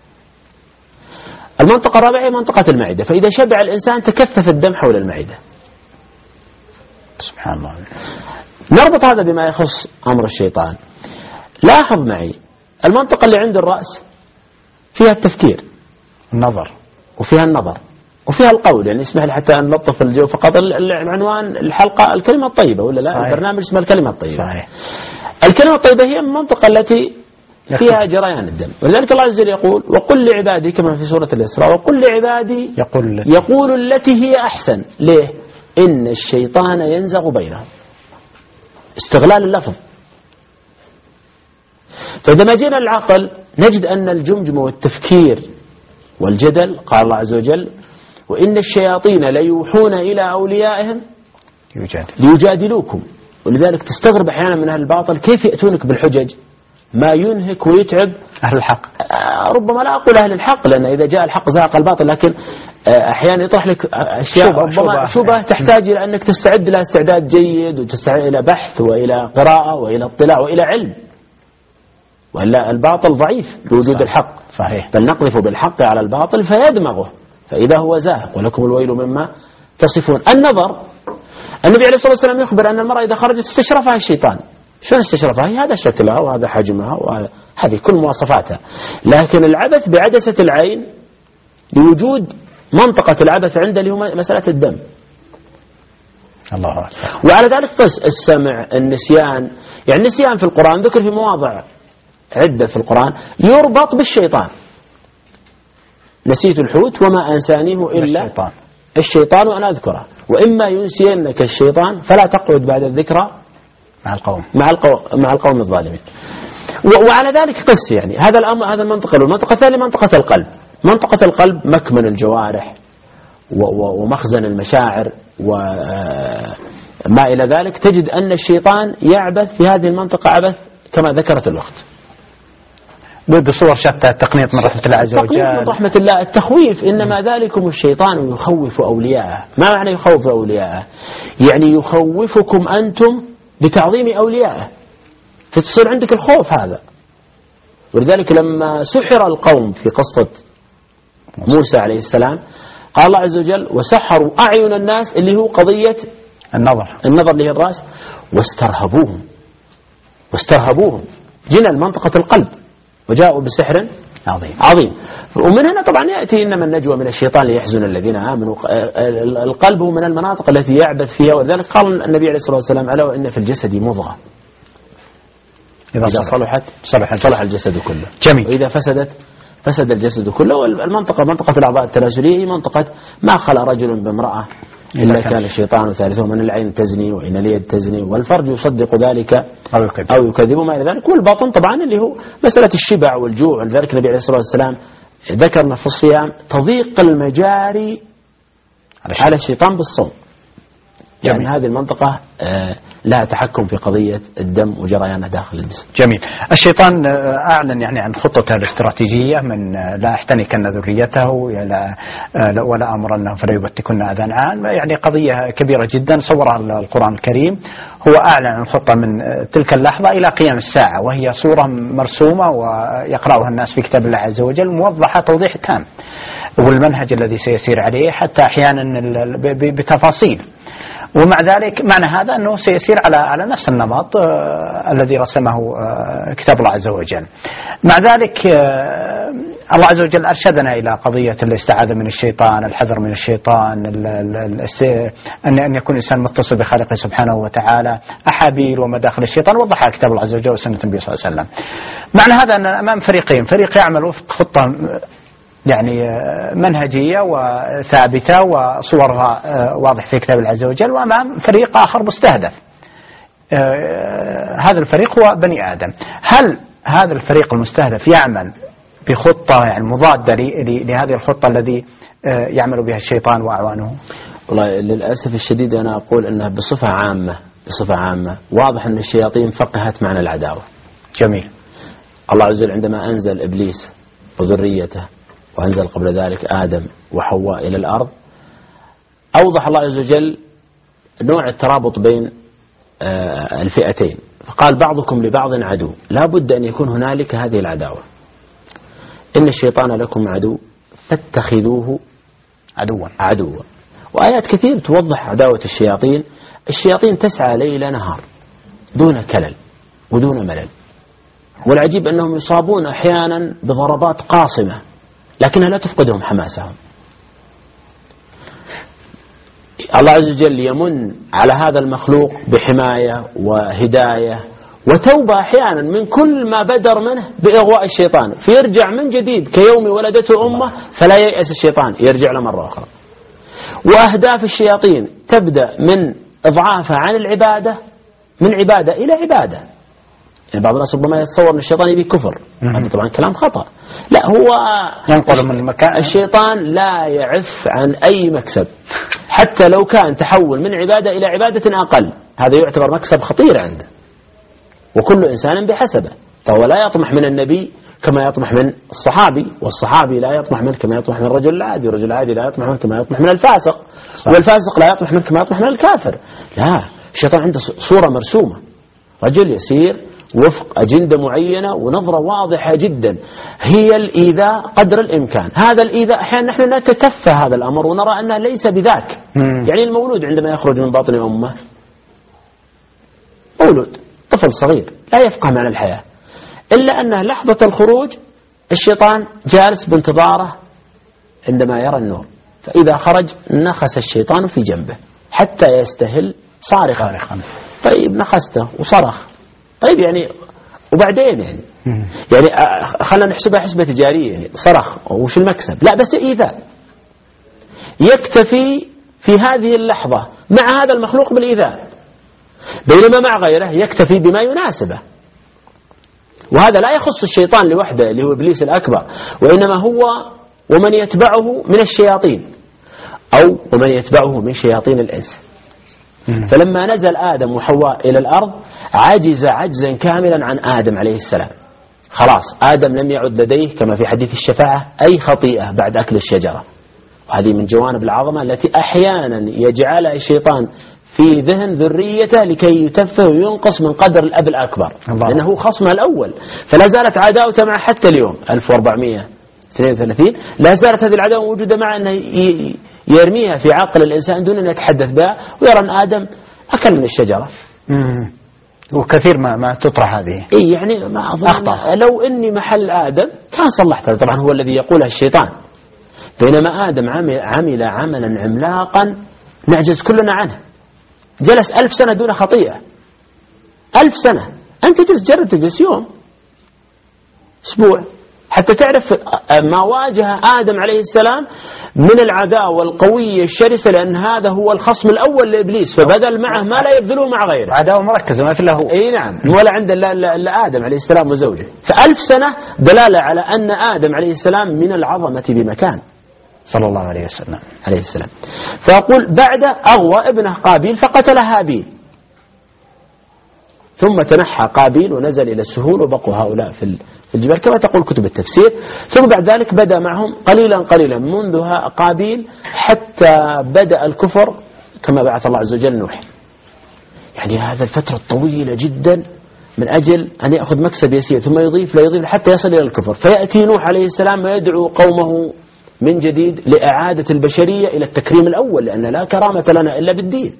المنطقة الرابعة هي منطقة المعدة، فإذا شبع الإنسان تكثف الدم حول المعدة. سبحان الله. نربط هذا بما يخص أمر الشيطان. لاحظ معي المنطقة اللي عند الرأس فيها التفكير وفيها النظر وفيها القول. يعني اسمح لي حتى أن نلطف الجو فقط. العنوان الحلقة الكلمة الطيبة ولا لا؟ صحيح. البرنامج اسمه الكلمة الطيبة. صحيح. الكلمة الطيبة هي المنطقة التي فيها جريان الدم، ولذلك الله عز وجل يقول وقل لعبادي كما في سورة الإسراء وقل لعبادي يقول التي هي أحسن. ليه؟ إن الشيطان ينزغ بينهم. استغلال اللفظ. فإذا ما جينا العقل نجد أن الجمجمة والتفكير والجدل قال الله عز وجل وإن الشياطين ليوحون إلى أوليائهم ليجادلوكم. ولذلك تستغرب أحيانا من أهل الباطل كيف يأتونك بالحجج ما ينهك ويتعب أهل الحق. ربما لا أقول أهل الحق لأن إذا جاء الحق زهق الباطل، لكن أحيانا يطرح لك أشياء ربما شبه تحتاج إلى أنك تستعد لها استعداد جيد وتستعد إلى بحث وإلى قراءة وإلى اطلاع وإلى علم، وإلا الباطل ضعيف بوجود الحق. صحيح. بل نقذف بالحق على الباطل فيدمغه فإذا هو زاهق ولكم الويل مما تصفون. النظر، النبي عليه الصلاة والسلام يخبر أن المرأة إذا خرجت استشرفها الشيطان. شلون استشرفها؟ هي هذا شكلها وهذا حجمها وهذه كل مواصفاتها، لكن العبث بعدسة العين لوجود منطقة العبث عنده اللي هو مسألة الدم. الله أكبر. وعلى ذلك قس السمع، النسيان. يعني النسيان في القرآن ذكر في مواضع عدة في القرآن يربط بالشيطان. نسيت الحوت وما أنسانيه إلا الشيطان وأنا أذكره وإما ينسينك الشيطان فلا تقعد بعد الذكرى مع القوم الظالمين. وعلى ذلك قس يعني هذا الأمر. هذا المنطقة. والمنطقة الثانية منطقة القلب. منطقة القلب مكمن الجوارح ومخزن المشاعر وما إلى ذلك. تجد أن الشيطان يعبث في هذه المنطقة عبث كما ذكرت الأخت بصور شتى. التقنيط من رحمة الله عز وجل. التقنيط من رحمة الله. التخويف إنما ذلكم الشيطان يخوف أولياءه. ما معنى يخوف أولياءه؟ يعني يخوفكم أنتم بتعظيم أوليائه. فتصير عندك الخوف هذا. ولذلك لما سحر القوم في قصة موسى عليه السلام قال الله عز وجل وسحروا أعين الناس اللي هو قضية النظر اللي هي الرأس واسترهبوهم جينا لمنطقة القلب وجاءوا بسحر عظيم. ومن هنا طبعا يأتي إنما النجوى من الشيطان ليحزن الذين آمنوا. القلب هو من المناطق التي يعبث فيها، ولذلك قال النبي عليه الصلاة والسلام ألا وإن في الجسد مضغة إذا صلحت صلح الجسد كله. جميل. وإذا فسد الجسد كله. والمنطقة منطقة الأعضاء التناسلية هي منطقة ما خلى رجل بامرأة إلا كان الشيطان ثالثهم، من العين تزني وإن اليد تزني والفرج يصدق ذلك أو يكذب ما إلى ذلك. والباطن طبعا اللي هو مسألة الشبع والجوع. ولذلك النبي عليه الصلاة والسلام ذكرنا في الصيام تضيق المجاري على الشيطان بالصوم. يعني هذه المنطقة لها تحكم في قضية الدم وجريانه داخل الجسم. جميل. الشيطان أعلن يعني عن خطته الاستراتيجية من لا أحتنكن ذريته ولا أمرنهم فلا يبتكن آذان عام. يعني قضية كبيرة جدا صورها القرآن الكريم. هو أعلن عن الخطة من تلك اللحظة إلى قيام الساعة، وهي صورة مرسومة ويقرأها الناس في كتاب الله عز وجل موضحة توضيح تام، والمنهج الذي سيسير عليه حتى أحيانا بتفاصيل. ومع ذلك معنى هذا أنه سيسير على نفس النمط الذي رسمه كتاب الله عز وجل. مع ذلك الله عز وجل أرشدنا إلى قضية الاستعاذة من الشيطان، الحذر من الشيطان، أن يكون الإنسان متصل بخالقه سبحانه وتعالى، أحابيل ومداخل الشيطان وضحها كتاب الله عز وجل وسنة النبي صلى الله عليه وسلم. معنى هذا أن أمام فريقين، فريق يعمل وفق خطة يعني منهجية وثابتة وصورها واضح في كتاب الله عز وجل، وأمام فريق آخر مستهدف. هذا الفريق هو بني آدم. هل هذا الفريق المستهدف يعمل بخطة يعني مضادة لهذه الخطة الذي يعمل بها الشيطان وأعوانه؟ والله للأسف الشديد أنا أقول أنها بصفة عامة واضح أن الشياطين فقهت معنى العداوة. جميل. الله عز وجل عندما أنزل إبليس وذريته وأنزل قبل ذلك آدم وحواء إلى الأرض، أوضح الله عز وجل نوع الترابط بين الفئتين، فقال بعضكم لبعض عدو، لا بد أن يكون هنالك هذه العداوة. إن الشيطان لكم عدو فاتخذوه عدوا. وآيات كثير توضح عداوة الشياطين. الشياطين تسعى ليل نهار دون كلل ودون ملل، والعجيب أنهم يصابون أحيانا بضربات قاصمة لكنها لا تفقدهم حماسهم. الله عز وجل يمن على هذا المخلوق بحماية وهداية وتوبة أحيانا من كل ما بدر منه بإغواء الشيطان، فيرجع من جديد كيوم ولدته أمه فلا ييأس الشيطان، يرجع له مرة أخرى. وأهداف الشياطين تبدأ من إضعافها عن العبادة، من عبادة إلى عبادة. يعني بعض الناس ربما يتصور أن الشيطان يبي كفر، هذا طبعا كلام خطأ. لا، هو ينقل من مكان. الشيطان لا يعف عن أي مكسب حتى لو كان تحول من عبادة إلى عبادة أقل، هذا يعتبر مكسب خطير عنده. وكل إنسان بحسبه، فهو لا يطمح من النبي كما يطمح من الصحابي، والصحابي لا يطمح منه كما يطمح من الرجل العادي، والرجل العادي لا يطمح منه كما يطمح من الفاسق، والفاسق لا يطمح منه كما يطمح من الكافر. لا، الشيطان عنده صورة مرسومة، رجل يسير وفق أجندة معينة ونظرة واضحة جدا، هي الإيذاء قدر الإمكان. هذا الإيذاء أحيانا نحن نتكفى هذا الأمر ونرى أنه ليس بذاك. يعني المولود عندما يخرج من باطن أمه، مولود طفل صغير لا يفقه معنى الحياة، إلا أنه لحظة الخروج الشيطان جالس بانتظاره عندما يرى النور، فإذا خرج نخس الشيطان في جنبه حتى يستهل صارخا. طيب نخسته وصرخ، طيب يعني وبعدين يعني خلنا نحسبها حسبة تجارية، يعني صرخ وش المكسب؟ لا، بس إيذاء. يكتفي في هذه اللحظة مع هذا المخلوق بالإيذاء، بينما مع غيره يكتفي بما يناسبه. وهذا لا يخص الشيطان لوحده اللي هو إبليس الأكبر، وإنما هو ومن يتبعه من الشياطين، أو ومن يتبعه من شياطين الإنس. فلما نزل آدم وحواء إلى الأرض عجز عجزا كاملا عن آدم عليه السلام. خلاص آدم لم يعد لديه كما في حديث الشفاعة أي خطيئة بعد أكل الشجرة. وهذه من جوانب العظمة التي أحيانا يجعلها الشيطان في ذهن ذريته لكي يتفه وينقص من قدر الأب الأكبر، لأنه هو خصمه الأول، فلا زالت عداوته معه حتى اليوم 1432 لا زالت هذه العداوة موجودة معه، أنه يرميها في عقل الإنسان دون أن يتحدث بها، ويرى أن آدم أكل من الشجرة. وكثير ما تطرح هذه. إيه يعني ما أظن لو إني محل آدم كان صلحتها. طبعا هو الذي يقولها الشيطان، بينما آدم عمل عملا عملاقا نعجز كلنا عنه، جلس 1000 سنة دون خطيئة. 1000 سنة، أنت جرب تجلس يوم أسبوع حتى تعرف ما واجه آدم عليه السلام من العداوة القوية الشرسة، لأن هذا هو الخصم الأول لإبليس، فبدل معه ما لا يبذله مع غيره، عداوة مركزة ما في له. أي نعم، ولا عند إلا آدم عليه السلام وزوجه. ف1000 سنة دلالة على أن آدم عليه السلام من العظمة بمكان صلى الله عليه وسلم عليه السلام. فأقول بعد أغوى ابنه قابيل فقتل هابيل، ثم تنحى قابيل ونزل إلى السهول، وبقوا هؤلاء في الجبال كما تقول كتب التفسير. ثم بعد ذلك بدأ معهم قليلا قليلا منذ قابيل حتى بدأ الكفر كما بعث الله عز وجل نوح. يعني هذا الفترة الطويلة جدا من أجل أن يأخذ مكسب يسير، ثم يضيف لا يضيف حتى يصل إلى الكفر. فيأتي نوح عليه السلام ويدعو قومه من جديد لإعادة البشرية إلى التكريم الأول، لأن لا كرامة لنا إلا بالدين.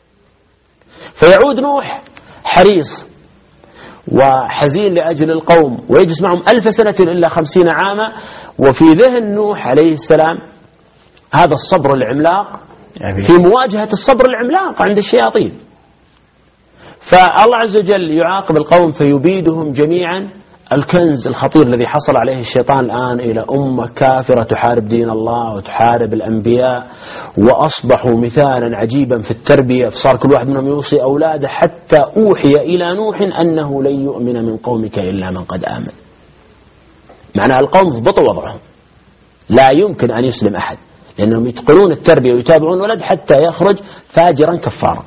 فيعود نوح حريص وحزين لأجل القوم، ويجلس معهم 1000 سنة إلا 50 عاما، وفي ذهن نوح عليه السلام هذا الصبر العملاق في مواجهة الصبر العملاق عند الشياطين. فالله عز وجل يعاقب القوم فيبيدهم جميعا. الكنز الخطير الذي حصل عليه الشيطان الآن إلى أمة كافرة تحارب دين الله وتحارب الأنبياء، وأصبحوا مثالا عجيبا في التربية، فصار كل واحد منهم يوصي أولاده، حتى أوحي إلى نوح أنه لن يؤمن من قومك إلا من قد آمن. معناها القوم ضبطوا وضعهم، لا يمكن أن يسلم أحد، لأنهم يتقنون التربية ويتابعون الولد حتى يخرج فاجرا كفارا.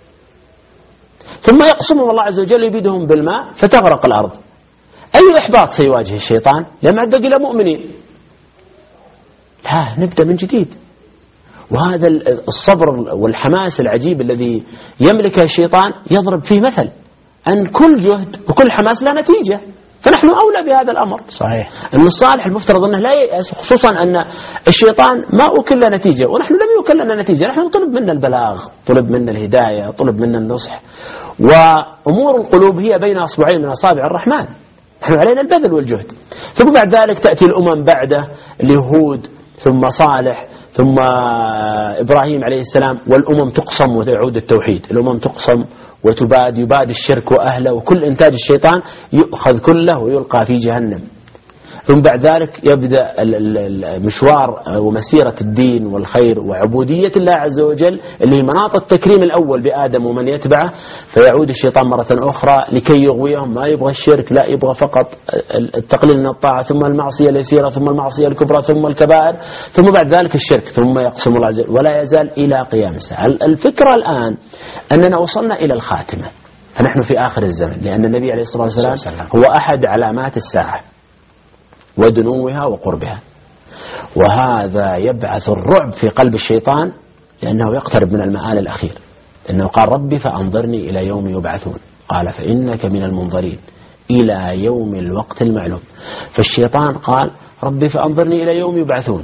ثم يقسمهم الله عز وجل يبيدهم بالماء فتغرق الأرض. أي إحباط سيواجه الشيطان لما عد بقي مؤمنين؟ لا، نبدأ من جديد. وهذا الصبر والحماس العجيب الذي يملكه الشيطان يضرب فيه مثل أن كل جهد وكل حماس لا نتيجة، فنحن أولى بهذا الأمر. صحيح. أن الصالح المفترض أنه لا ييأس، خصوصا أن الشيطان ما أكل نتيجة ونحن لم يكل لنا نتيجة. نحن طلب منا البلاغ، طلب منا الهداية، طلب منا النصح، وأمور القلوب هي بين أصبعين من أصابع الرحمن، نحن علينا البذل والجهد. ثم بعد ذلك تأتي الأمم بعده، اليهود ثم صالح ثم إبراهيم عليه السلام، والأمم تقسم وتعود التوحيد. الأمم تقسم يباد الشرك وأهله، وكل إنتاج الشيطان يؤخذ كله ويلقى في جهنم. ثم بعد ذلك يبدأ المشوار ومسيرة الدين والخير وعبودية الله عز وجل اللي هي مناط التكريم الأول بآدم ومن يتبعه. فيعود الشيطان مرة أخرى لكي يغويهم، ما يبغى الشرك، لا يبغى فقط التقليل من الطاعة، ثم المعصية اليسيرة، ثم المعصية الكبرى، ثم الكبائر، ثم بعد ذلك الشرك، ثم يقسم الله عز وجل ولا يزال إلى قيام الساعة. الفكرة الآن أننا وصلنا إلى الخاتمة، فنحن في آخر الزمن، لأن النبي عليه الصلاة والسلام هو أحد علامات الساعة ودنوها وقربها. وهذا يبعث الرعب في قلب الشيطان، لأنه يقترب من المآل الأخير، لأنه قال ربي فأنظرني إلى يوم يبعثون، قال فإنك من المنظرين إلى يوم الوقت المعلوم. فالشيطان قال ربي فأنظرني إلى يوم يبعثون.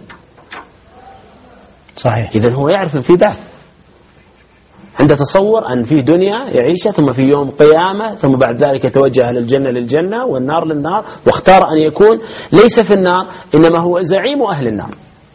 صحيح. إذن هو يعرف أن في بعث، عنده تصور أن في دنيا يعيشها، ثم في يوم قيامة، ثم بعد ذلك يتوجه للجنة للجنة والنار للنار، واختار أن يكون ليس في النار إنما هو زعيم أهل النار.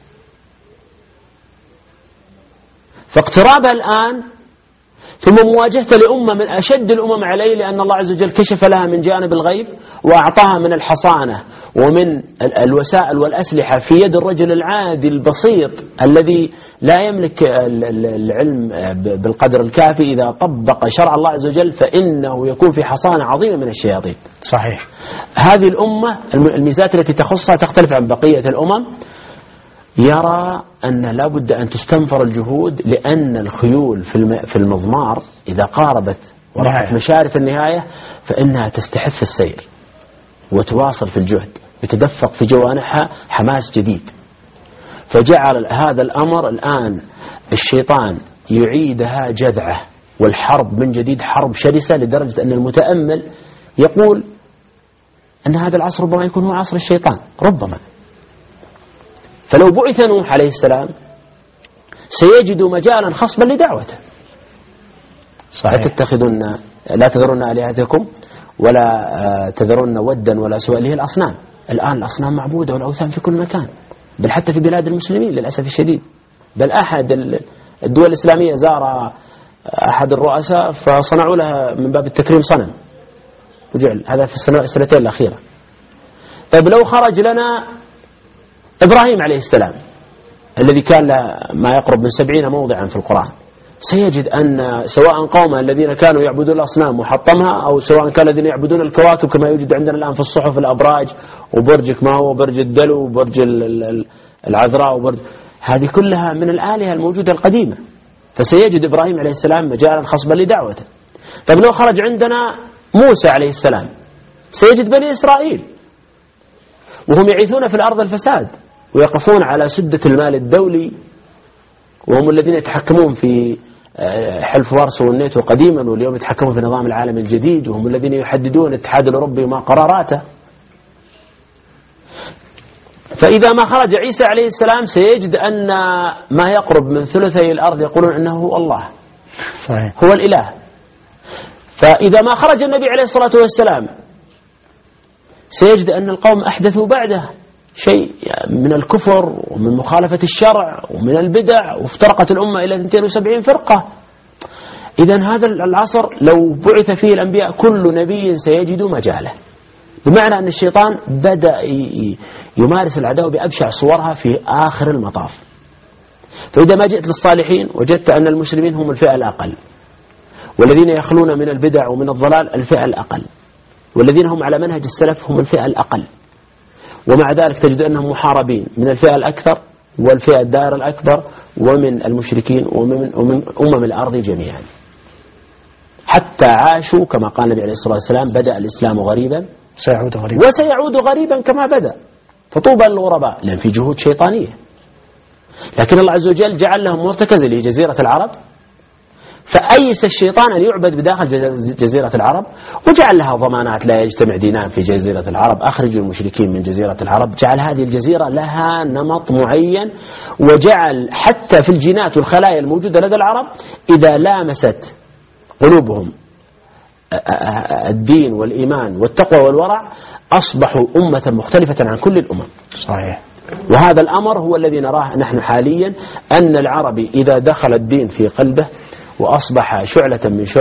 فاقترابها الآن ثم مواجهته لأمة من أشد الأمم عليه، لأن الله عز وجل كشف لها من جانب الغيب وأعطاها من الحصانة ومن الوسائل والأسلحة في يد الرجل العادي البسيط الذي لا يملك العلم بالقدر الكافي. إذا طبق شرع الله عز وجل فإنه يكون في حصانة عظيمة من الشياطين. صحيح. هذه الأمة الميزات التي تخصها تختلف عن بقية الأمم. يرى أن لا بد أن تستنفر الجهود، لأن الخيول في المضمار إذا قاربت ورأت مشارف النهاية فإنها تستحث السير وتواصل في الجهد، يتدفق في جوانحها حماس جديد. فجعل هذا الأمر الآن الشيطان يعيدها جذعة والحرب من جديد حرب شرسة لدرجة أن المتأمل يقول أن هذا العصر ربما يكون هو عصر الشيطان ربما. فلو بعث نوح عليه السلام سيجد مجالا خصبا لدعوته. صحيح. لا تذرن آلهتكم ولا تذرن ودا ولا سواء، اللي هي الأصنام. الآن الأصنام معبودة والأوثان في كل مكان، بل حتى في بلاد المسلمين للأسف الشديد. بل أحد الدول الإسلامية زار أحد الرؤساء فصنعوا لها من باب التكريم صنم وجعل، هذا في السنتين الأخيرة. طيب لو خرج لنا إبراهيم عليه السلام الذي كان له ما يقرب من 70 موضعا في القرآن، سيجد أن سواء قوم الذين كانوا يعبدون الأصنام وحطمها، أو سواء كان الذين يعبدون الكواكب كما يوجد عندنا الآن في الصحف الأبراج وبرج ما هو برج الدلو وبرج العذراء وبرج، هذه كلها من الآلهة الموجودة القديمة. فسيجد إبراهيم عليه السلام مجالا خصبا لدعوته. طيب لو خرج عندنا موسى عليه السلام سيجد بني إسرائيل وهم يعيثون في الأرض الفساد ويقفون على سدة المال الدولي، وهم الذين يتحكمون في حلف وارسو والناتو قديما، واليوم يتحكمون في نظام العالم الجديد، وهم الذين يحددون الاتحاد الأوروبي وما قراراته. فإذا ما خرج عيسى عليه السلام سيجد أن ما يقرب من ثلثي الأرض يقولون أنه هو الله. صحيح. هو الإله. فإذا ما خرج النبي عليه الصلاة والسلام سيجد أن القوم أحدثوا بعده شيء من الكفر ومن مخالفة الشرع ومن البدع، وافترقت الأمة إلى 72 فرقة. إذن هذا العصر لو بعث فيه الأنبياء كل نبي سيجد مجاله، بمعنى أن الشيطان بدأ يمارس العداوة بأبشع صورها في آخر المطاف. فإذا ما جئت للصالحين وجدت أن المسلمين هم الفئة الأقل، والذين يخلون من البدع ومن الضلال الفئة الأقل، والذين هم على منهج السلف هم الفئة الأقل، ومع ذلك تجد أنهم محاربين من الفئة الأكثر والفئة الدائرة الأكبر ومن المشركين ومن أمم الأرض جميعا، حتى عاشوا كما قال النبي عليه الصلاة والسلام: بدأ الإسلام غريبا وسيعود غريبا كما بدأ، فطوبى للغرباء، لأن في جهود شيطانية. لكن الله عز وجل جعل لهم مرتكز اللي هي جزيرة العرب، فأيس الشيطان أن يعبد بداخل جزيرة العرب، وجعل لها ضمانات: لا يجتمع دينان في جزيرة العرب، أخرجوا المشركين من جزيرة العرب. جعل هذه الجزيرة لها نمط معين، وجعل حتى في الجينات والخلايا الموجودة لدى العرب إذا لامست قلوبهم الدين والإيمان والتقوى والورع أصبحوا أمة مختلفة عن كل الأمم. صحيح. وهذا الأمر هو الذي نراه نحن حاليا، أن العربي إذا دخل الدين في قلبه وأصبح شعلة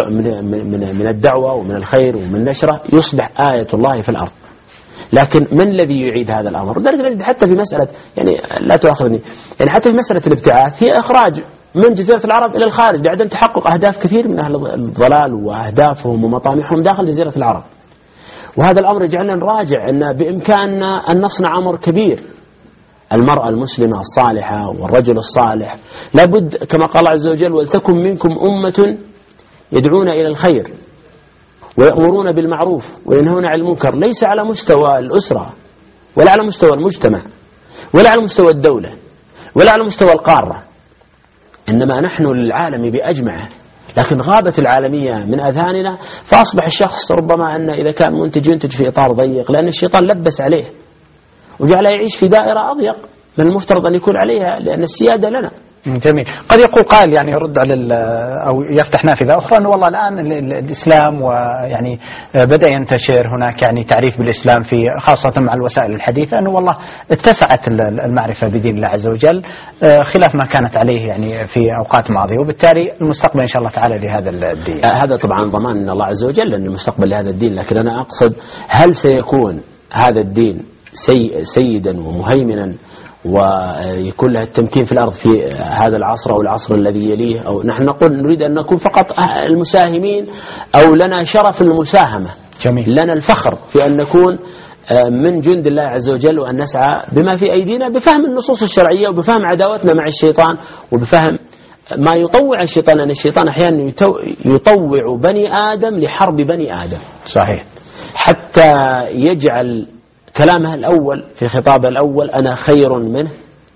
من الدعوة ومن الخير ومن نشره، يصبح آية الله في الأرض. لكن من الذي يعيد هذا الأمر؟ لذلك نجد حتى في مسألة، يعني لا تؤاخذني، يعني حتى في مسألة الابتعاث هي إخراج من جزيرة العرب إلى الخارج لعدم تحقق أهداف كثير من أهل الضلال وأهدافهم ومطامحهم داخل جزيرة العرب. وهذا الأمر يجعلنا نراجع أن بإمكاننا أن نصنع أمر كبير. المرأة المسلمة الصالحة والرجل الصالح لابد كما قال الله عز وجل: ولتكن منكم أمة يدعون إلى الخير ويأمرون بالمعروف وينهون عن المنكر، ليس على مستوى الأسرة ولا على مستوى المجتمع ولا على مستوى الدولة ولا على مستوى القارة، إنما نحن للعالم بأجمعه. لكن غابت العالمية من أذهاننا، فأصبح الشخص ربما أن إذا كان منتج ينتج في إطار ضيق، لأن الشيطان لبس عليه وجعله يعيش في دائرة أضيق من المفترض أن يكون عليها، لأن السيادة لنا. جميل. قد يقول قائل يعني يرد على أو يفتح نافذة أخرى أنه والله الآن الإسلام ويعني بدأ ينتشر هناك يعني تعريف بالإسلام في خاصة مع الوسائل الحديثة، أنه والله اتسعت المعرفة بدين الله عز وجل خلاف ما كانت عليه يعني في أوقات ماضية، وبالتالي المستقبل إن شاء الله تعالى لهذا الدين. هذا طبعا ضمان من الله عز وجل أن المستقبل لهذا الدين، لكن أنا أقصد هل سيكون هذا الدين سيدا ومهيمنا ويكون له التمكين في الأرض في هذا العصر أو العصر الذي يليه، أو نحن نقول نريد أن نكون فقط المساهمين أو لنا شرف المساهمة. جميل. لنا الفخر في أن نكون من جند الله عز وجل، وأن نسعى بما في أيدينا بفهم النصوص الشرعية وبفهم عداوتنا مع الشيطان وبفهم ما يطوع الشيطان، لأن الشيطان أحيانا يطوع بني آدم لحرب بني آدم. صحيح. حتى يجعل كلامها الأول في خطابه الأول: أنا خير منه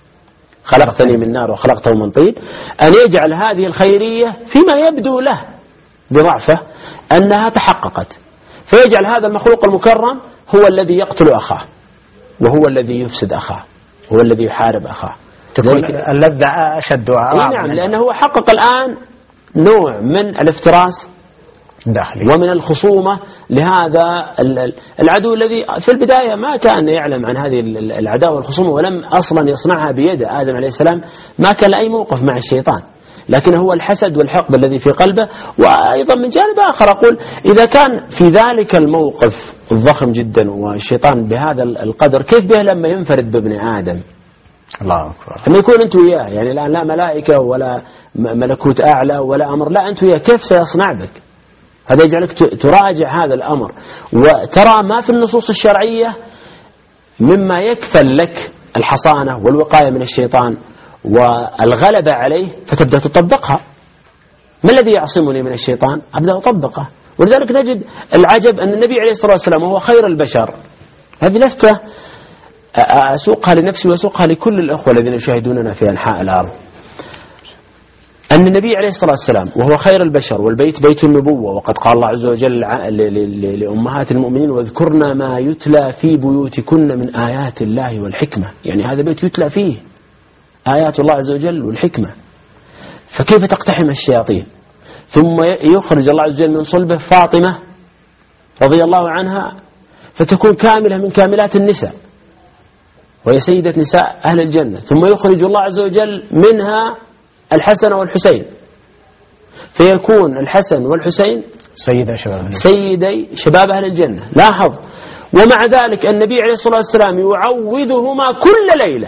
خلقتني من نار وخلقته من طين، أن يجعل هذه الخيرية فيما يبدو له بضعفه أنها تحققت، فيجعل هذا المخلوق المكرم هو الذي يقتل أخاه، وهو الذي يفسد أخاه، هو الذي يحارب أخاه. تكون اللذة أشد وأعظم. نعم، لأنه هو حقق الآن نوع من الافتراس داخلي ومن الخصومة لهذا العدو الذي في البداية ما كان يعلم عن هذه العداوة والخصومة، ولم أصلا يصنعها بيده. آدم عليه السلام ما كان له أي موقف مع الشيطان، لكن هو الحسد والحقد الذي في قلبه. وأيضا من جانب آخر أقول إذا كان في ذلك الموقف الضخم جدا والشيطان بهذا القدر، كيف به لما ينفرد بابن آدم؟ الله أكبر. لما يكون أنت وياه، يعني الآن لا ملائكة ولا ملكوت أعلى ولا أمر، لا أنت وياه، كيف سيصنع بك؟ هذا يجعلك تراجع هذا الأمر وترى ما في النصوص الشرعية مما يكفل لك الحصانة والوقاية من الشيطان والغلبة عليه، فتبدأ تطبقها. ما الذي يعصمني من الشيطان؟ أبدأ أطبقه. ولذلك نجد العجب أن النبي عليه الصلاة والسلام وهو خير البشر، هذه لفتة أسوقها لنفسي وأسوقها لكل الأخوة الذين يشاهدوننا في أنحاء الأرض، أن النبي عليه الصلاة والسلام وهو خير البشر والبيت بيت النبوة، وقد قال الله عز وجل لأمهات المؤمنين واذكرنا ما يتلى في بيوتكن من آيات الله والحكمة، يعني هذا بيت يتلى فيه آيات الله عز وجل والحكمة، فكيف تقتحم الشياطين؟ ثم يخرج الله عز وجل من صلبه فاطمة رضي الله عنها فتكون كاملة من كاملات النساء وهي سيدة نساء أهل الجنة، ثم يخرج الله عز وجل منها الحسن والحسين فيكون الحسن والحسين سيدي شباب أهل الجنة. لاحظ، ومع ذلك النبي عليه الصلاة والسلام يعوذهما كل ليلة.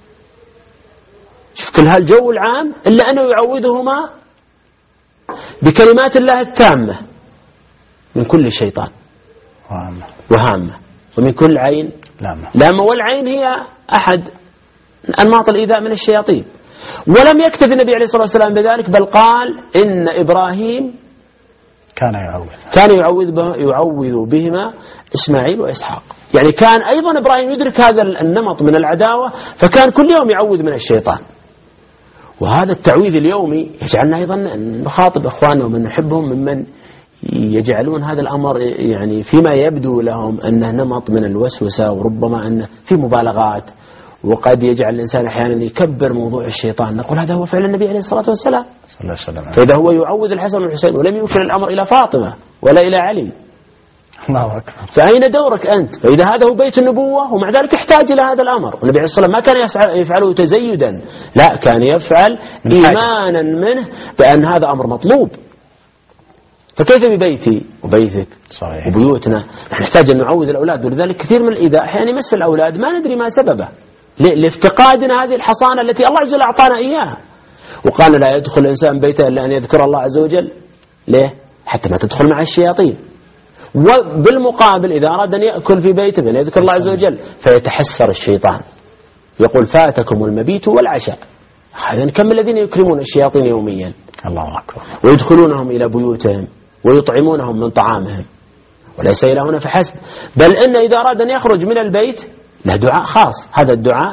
شوف كل هالجو العام إلا أنه يعوذهما بكلمات الله التامة من كل شيطان وهامة ومن كل عين لامة. والعين هي أحد أنماط الإيذاء من الشياطين. ولم يكتفي النبي عليه الصلاة والسلام بذلك، بل قال إن إبراهيم كان يعوذ بهما إسماعيل وإسحاق. يعني كان أيضا إبراهيم يدرك هذا النمط من العداوة، فكان كل يوم يعوذ من الشيطان. وهذا التعويذ اليومي يجعلنا أيضا نخاطب إخواننا ومن نحبهم ممن يجعلون هذا الأمر يعني فيما يبدو لهم أنه نمط من الوسوسة، وربما أنه في مبالغات، وقد يجعل الإنسان أحيانا يكبر موضوع الشيطان. نقول هذا هو فعل النبي عليه الصلاة والسلام، فإذا هو يعوذ الحسن والحسين ولم يوكل الأمر إلى فاطمة ولا إلى علي، الله أكبر، فأين دورك أنت؟ فإذا هذا هو بيت النبوة ومع ذلك احتاج إلى هذا الأمر. والنبي عليه الصلاة والسلام ما كان يفعله تزيدا، لا، كان يفعل إيمانا منه بأن هذا أمر مطلوب. فكيف ببيتي وبيتك صحيح. وبيوتنا؟ نحن نحتاج أن نعوذ الأولاد، ولذلك كثير من الإيذاء أحيانا يمس الأولاد ما ندري ما سببه، لافتقادنا هذه الحصانة التي الله عز وجل أعطانا إياها. وقال لا يدخل الإنسان بيته إلا أن يذكر الله عز وجل. ليه؟ حتى ما تدخل مع الشياطين. وبالمقابل إذا أراد أن يأكل في بيته فإن يذكر الله عز وجل، فيتحسر الشيطان يقول فاتكم المبيت والعشاء. هذا كم الذين يكرمون الشياطين يوميا، الله أكبر، ويدخلونهم إلى بيوتهم ويطعمونهم من طعامهم. وليس إلى هنا فحسب، بل إن إذا أراد أن يخرج من البيت له دعاء خاص. هذا الدعاء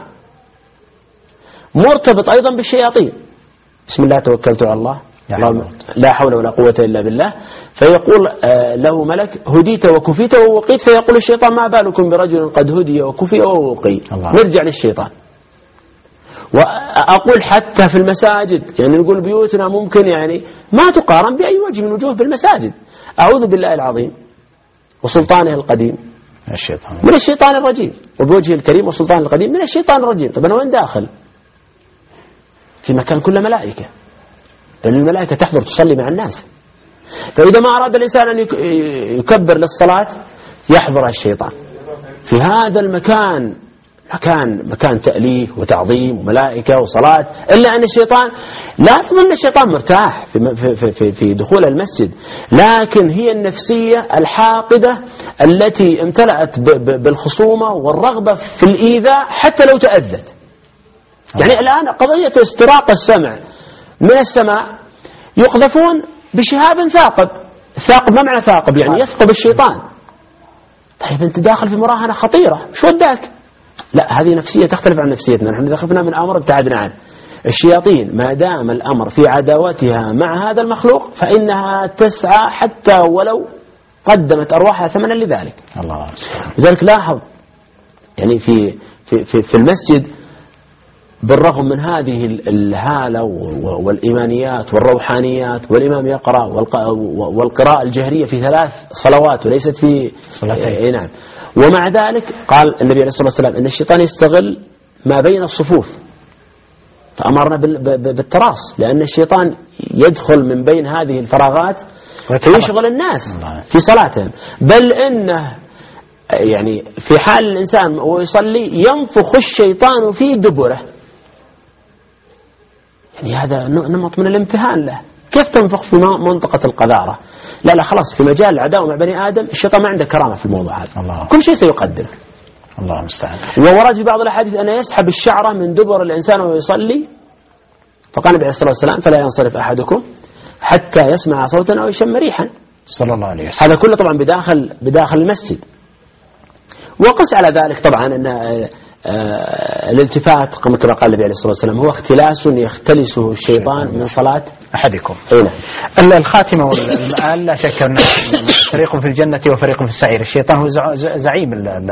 مرتبط أيضا بالشياطين. بسم الله توكلت على الله لا حول ولا قوة إلا بالله. فيقول له ملك هديت وكفيت ووقيت، فيقول الشيطان ما بالكم برجل قد هدي وكفي ووقي. نرجع للشيطان. وأقول حتى في المساجد، يعني نقول بيوتنا ممكن يعني ما تقارن بأي وجه من وجوه بالمساجد. أعوذ بالله العظيم وسلطانه القديم من الشيطان الرجيم، وبوجهه الكريم وسلطانه القديم من الشيطان الرجيم. طب أنا وين داخل؟ في مكان كله ملائكة، لأن الملائكة تحضر تصلي مع الناس. فإذا ما أراد الإنسان أن يكبر للصلاة يحضر الشيطان في هذا المكان، مكان تأليه وتعظيم وملائكة وصلاة. إلا أن الشيطان لا تظن الشيطان مرتاح في دخول المسجد، لكن هي النفسية الحاقدة التي امتلأت بالخصومة والرغبة في الإيذاء حتى لو تأذت. يعني الآن قضية استراق السمع من السماء يقذفون بشهاب ثاقب. الثاقب ما معنى ثاقب؟ يعني يثقب الشيطان. طيب أنت داخل في مراهنة خطيرة، شو وداك؟ لا، هذه نفسية تختلف عن نفسيتنا. نحن إذا خفنا من أمر ابتعدنا عنه. الشياطين ما دام الأمر في عداوتها مع هذا المخلوق فإنها تسعى حتى ولو قدمت أرواحها ثمنا لذلك. الله. لذلك لاحظ يعني في المسجد بالرغم من هذه الهالة والإيمانيات والروحانيات، والإمام يقرأ والقراءة الجهرية في 3 صلوات وليست في صلاتين. نعم. ومع ذلك قال النبي عليه الصلاة والسلام إن الشيطان يستغل ما بين الصفوف، فأمرنا بالتراص، لأن الشيطان يدخل من بين هذه الفراغات ويشغل الناس في صلاتهم، بل إنه يعني في حال الإنسان ويصلي ينفخ الشيطان في دبره. يعني هذا نمط من الامتهان له. كيف تنفخ في منطقة القذارة؟ لا خلاص في مجال العداوة مع بني آدم الشيطان ما عنده كرامة في الموضوع هذا. الله. كل شيء سيقدم. الله المستعان. وورد في بعض الأحاديث أن يسحب الشعرة من دبر الإنسان وهو يصلي، فقال النبي عليه الصلاة والسلام فلا ينصرف أحدكم حتى يسمع صوتا أو يشم ريحا. صلى الله عليه وسلم. هذا كله طبعا بداخل المسجد. وقس على ذلك طبعا أن الالتفات كما قال النبي عليه الصلاة والسلام هو اختلاس يختلسه الشيطان من صلاة أحدكم. هنا. الخاتمة والمآل لا شك أن فريق في الجنة وفريق في السعير. الشيطان هو زعيم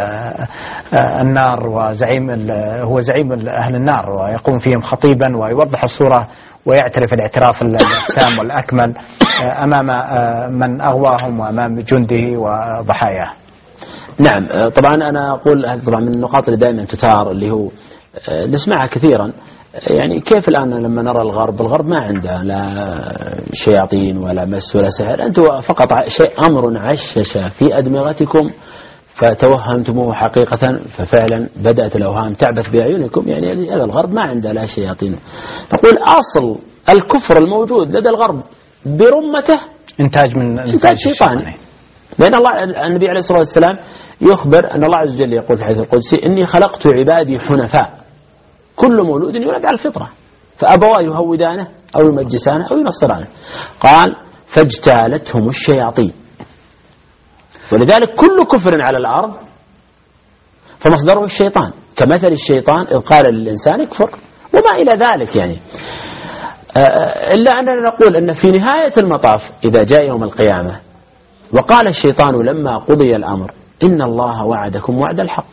النار وزعيم هو زعيم أهل النار، ويقوم فيهم خطيبا ويوضح الصورة ويعترف الاعتراف التام والأكمل أمام من أغواهم وأمام جنده وضحاياه. نعم. طبعا أنا أقول طبعا من النقاط اللي دائما تثار اللي هو نسمعها كثيرا، يعني كيف الآن لما نرى الغرب ما عنده لا شياطين ولا مس ولا سحر، أنتم فقط أمر عشش في أدمغتكم فتوهمتموه حقيقة، ففعلا بدأت الأوهام تعبث بأعينكم. يعني الغرب ما عنده لا شياطين. نقول أصل الكفر الموجود لدى الغرب برمته إنتاج شيطاني. لأن النبي عليه الصلاة والسلام يخبر أن الله عز وجل يقول في الحديث القدسي إني خلقت عبادي حنفاء كل مولود يولد على الفطرة فأبواه يهودانه أو يمجسانه أو ينصرانه. قال فاجتالتهم الشياطين. ولذلك كل كفر على الأرض فمصدره الشيطان، كمثل الشيطان إذ قال للإنسان اكفر وما إلى ذلك. يعني إلا أننا نقول أن في نهاية المطاف إذا جاء يوم القيامة وقال الشيطان لما قضي الأمر إن الله وعدكم وعد الحق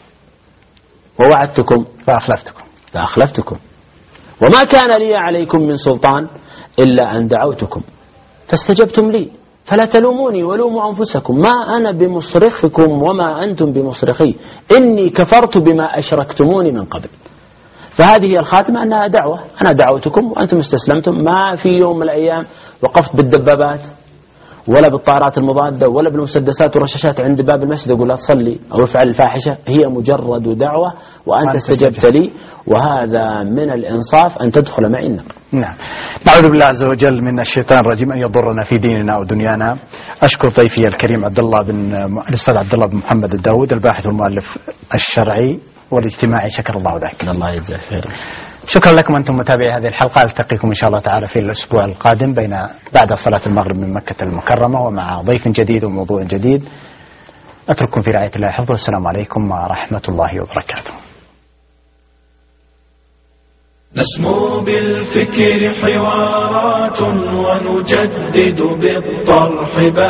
ووعدتكم فأخلفتكم وما كان لي عليكم من سلطان إلا أن دعوتكم فاستجبتم لي فلا تلوموني ولوموا أنفسكم ما أنا بمصرخكم وما أنتم بمصرخي إني كفرت بما أشركتموني من قبل. فهذه هي الخاتمة أنها دعوة، أنا دعوتكم وأنتم استسلمتم. ما في يوم من الأيام وقفت بالدبابات ولا بالطائرات المضادة ولا بالمسدسات والرشاشات عند باب المسجد أقول لا تصلي أو افعل الفاحشة، هي مجرد دعوة وأنت استجبت لي، وهذا من الإنصاف أن تدخل معي النار. نعم. نعوذ بالله عز وجل من الشيطان الرجيم أن يضرنا في ديننا ودنيانا. أشكر ضيفي الكريم الأستاذ عبد الله بن محمد الداود الباحث والمؤلف الشرعي والاجتماعي، شكر الله لك. الله يجزاك خير. شكرا لكم أنتم متابعي هذه الحلقة. ألتقيكم إن شاء الله تعالى في الأسبوع القادم بعد صلاة المغرب من مكة المكرمة ومع ضيف جديد وموضوع جديد. أترككم في رعاية الله وحفظه. السلام عليكم ورحمة الله وبركاته. نسمو بالفكر حوارات ونجدد بالطرح